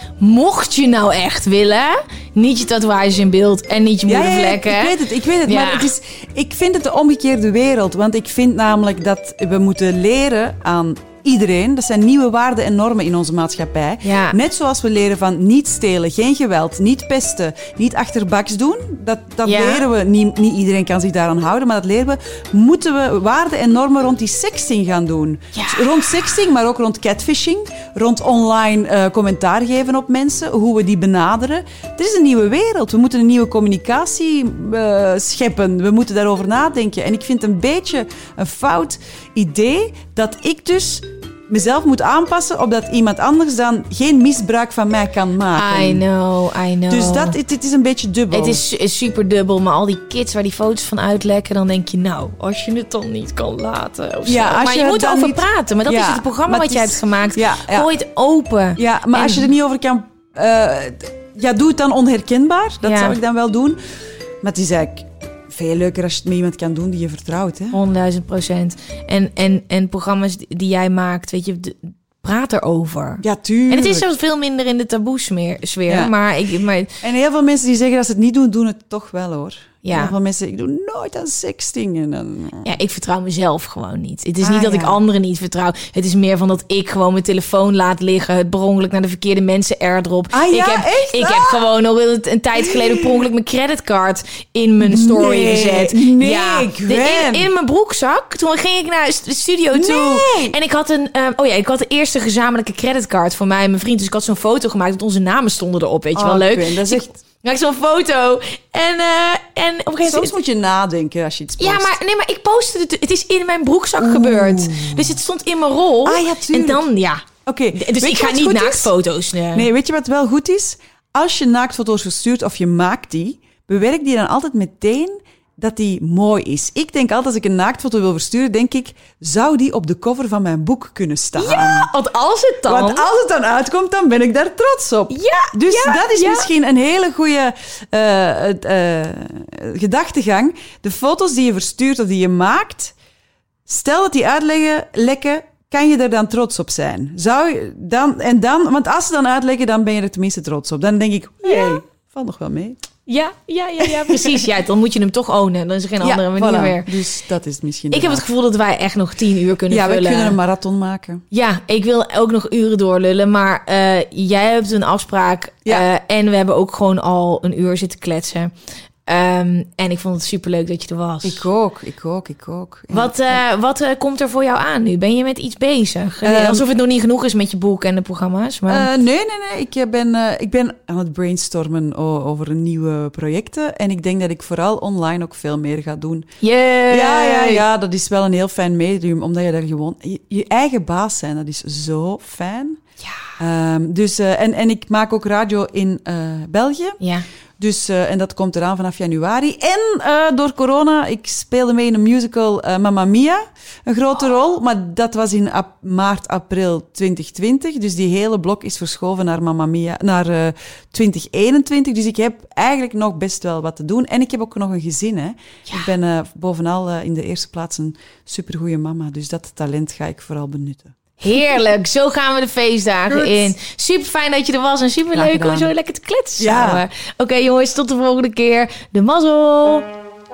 Mocht je nou echt willen... Niet je tatoeages in beeld en niet je Ja, ja, moedervlekken. ik weet het, ik weet het. Ja. Maar het is, ik vind het de omgekeerde wereld. Want ik vind namelijk dat we moeten leren aan iedereen. Dat zijn nieuwe waarden en normen in onze maatschappij. Ja. Net zoals we leren van niet stelen, geen geweld, niet pesten, niet achterbaks doen. Dat, dat Ja. leren we. Niet, niet iedereen kan zich daaraan houden, maar dat leren we. Moeten we waarden en normen rond die sexting gaan doen. Ja. Dus rond sexting, maar ook rond catfishing. Rond online eh, commentaar geven op mensen. Hoe we die benaderen. Er is een nieuwe wereld. We moeten een nieuwe communicatie eh, scheppen. We moeten daarover nadenken. En ik vind het een beetje een fout idee dat ik dus mezelf moet aanpassen opdat iemand anders dan geen misbruik van mij kan maken. I know, I know. Dus dat, het, het is een beetje dubbel. Het is, is super dubbel, maar al die kids waar die foto's van uitlekken, dan denk je, nou, als je het dan niet kan laten. Of zo. Ja, als maar je, je moet het dan erover niet- praten. Maar dat Ja, is het programma maar wat het jij is- hebt gemaakt. Ja, ja. Gooi het open. Ja, maar En- als je er niet over kan... eh, ja, doe het dan onherkenbaar. Dat Ja. zou ik dan wel doen. Maar het is eigenlijk veel leuker als je het met iemand kan doen die je vertrouwt. Hè? honderdduizend procent. En, en, en programma's die jij maakt, weet je, de- praat erover. Ja, tuurlijk. En het is zelfs veel minder in de taboe-sfeer. sfeer, Ja. Maar, ik, maar En heel veel mensen die zeggen dat ze het niet doen, doen het toch wel, hoor. Ja. Heel veel mensen, ik doe nooit aan sexting. En dan... ja, ik vertrouw mezelf gewoon niet. Het is Ah, niet dat ja. ik anderen niet vertrouw. Het is meer van dat ik gewoon mijn telefoon laat liggen. Het per ongeluk naar de verkeerde mensen airdrop. Ah, ja, ik heb, echt? ik Ah. heb gewoon nog een, een tijd geleden per ongeluk mijn creditcard in mijn story Nee, gezet. nee, ja, Gwen. de- in, in mijn broekzak. Toen ging ik naar de studio toe. Nee. En ik had een, um, oh ja, ik had de eerste gezamenlijke creditcard van mij en mijn vriend. Dus ik had zo'n foto gemaakt dat onze namen stonden erop. Weet je wel, Oh, leuk. Gwen, dat is Dus ik echt... maak zo'n foto. En, uh, en op een gegeven moment... Soms moet je nadenken als je iets post. Ja, maar, nee, maar ik postte het. Het is in mijn broekzak gebeurd. Dus het stond in mijn rol. Ah, ja, en tuurlijk. dan, ja. Oké, Dus weet ik je ga wat niet goed is? naaktfoto's. Nee. Nee, weet je wat wel goed is? Als je naaktfoto's verstuurt of je maakt die, bewerk die dan altijd meteen dat die mooi is. Ik denk altijd, als ik een naaktfoto wil versturen, denk ik, zou die op de cover van mijn boek kunnen staan? Ja, want als het dan... Want als het dan uitkomt, dan ben ik daar trots op. Ja, Dus ja, dat is ja. misschien een hele goede eh, eh, gedachtegang. De foto's die je verstuurt of die je maakt, stel dat die uitleggen, lekken, kan je er dan trots op zijn? Zou je dan, en dan, want als ze dan uitleggen, dan ben je er tenminste trots op. Dan denk ik, hey, Ja. valt nog wel mee. Ja, ja, ja, ja, precies. Ja, dan moet je hem toch ownen. Dan is er geen andere manier voilà. meer. Dus dat is misschien... Ik heb het gevoel dat wij echt nog tien uur kunnen Ja, we vullen. kunnen een marathon maken. Ja, ik wil ook nog uren doorlullen. Maar eh, jij hebt een afspraak. Ja. eh, en we hebben ook gewoon al een uur zitten kletsen. Ehm, en ik vond het superleuk dat je er was. Ik ook, ik ook, ik ook. Ja. Wat, eh, wat eh, komt er voor jou aan nu? Ben je met iets bezig? Ehm, Alsof het nog niet genoeg is met je boek en de programma's. Maar... Uh, nee, nee, nee. Ik eh, ben, uh, ik ben aan het brainstormen o- over nieuwe projecten. En ik denk dat ik vooral online ook veel meer ga doen. Yay! Ja, ja, ja. Dat is wel een heel fijn medium. Omdat je daar gewoon... Je, je eigen baas zijn, dat is zo fijn. Ja. Um, dus, uh, en, en ik maak ook radio in uh, België. Ja. Dus, uh, en dat komt eraan vanaf januari. En uh, door corona, ik speelde mee in een musical uh, Mamma Mia. Een grote Oh. rol, maar dat was in ap- maart, april twintig twintig. Dus die hele blok is verschoven naar Mamma Mia, naar uh, twintig eenentwintig. Dus ik heb eigenlijk nog best wel wat te doen. En ik heb ook nog een gezin, hè. Ja. Ik ben uh, bovenal uh, in de eerste plaats een supergoeie mama. Dus dat talent ga ik vooral benutten. Heerlijk, zo gaan we de feestdagen Goed. in. Super fijn dat je er was en super Graag leuk om gedaan. zo lekker te kletsen Ja. samen. Oké okay, jongens, tot de volgende keer. De mazzel!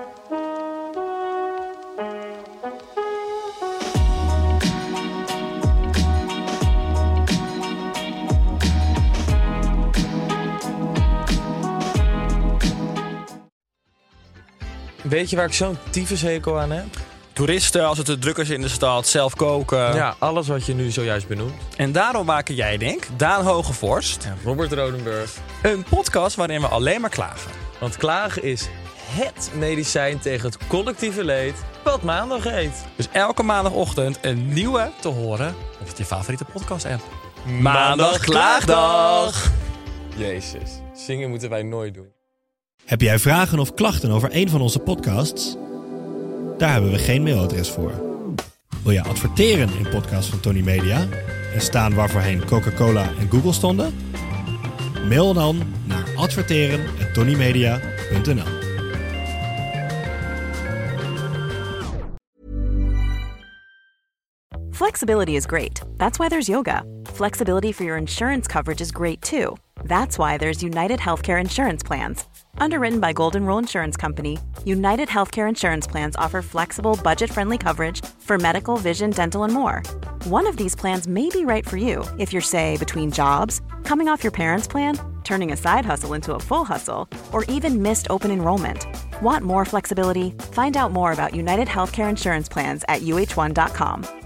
Weet je waar ik zo'n tyfushekel aan heb? Toeristen, als het te druk is in de stad, zelf koken. Ja, alles wat je nu zojuist benoemt. En daarom maken jij, denk Daan Hogevorst, En Robert Rodenburg. een podcast waarin we alleen maar klagen. Want klagen is het medicijn tegen het collectieve leed wat maandag heet. Dus elke maandagochtend een nieuwe te horen op je favoriete podcast-app. Maandag Klaagdag! Jezus, zingen moeten wij nooit doen. Heb jij vragen of klachten over een van onze podcasts? Daar hebben we geen mailadres voor. Wil je adverteren in podcasts van Tony Media en staan waar voorheen Coca-Cola en Google stonden? Mail dan naar adverteren at tonymedia punt n l. Flexibility is great. That's why there's yoga. Flexibility for your insurance coverage is great too. That's why there's United Healthcare Insurance Plans. Underwritten by Golden Rule Insurance Company, United Healthcare Insurance Plans offer flexible, budget-friendly coverage for medical, vision, dental, and more. One of these plans may be right for you if you're, say, between jobs, coming off your parents' plan, turning a side hustle into a full hustle, or even missed open enrollment. Want more flexibility? Find out more about United Healthcare Insurance Plans at U H one dot com.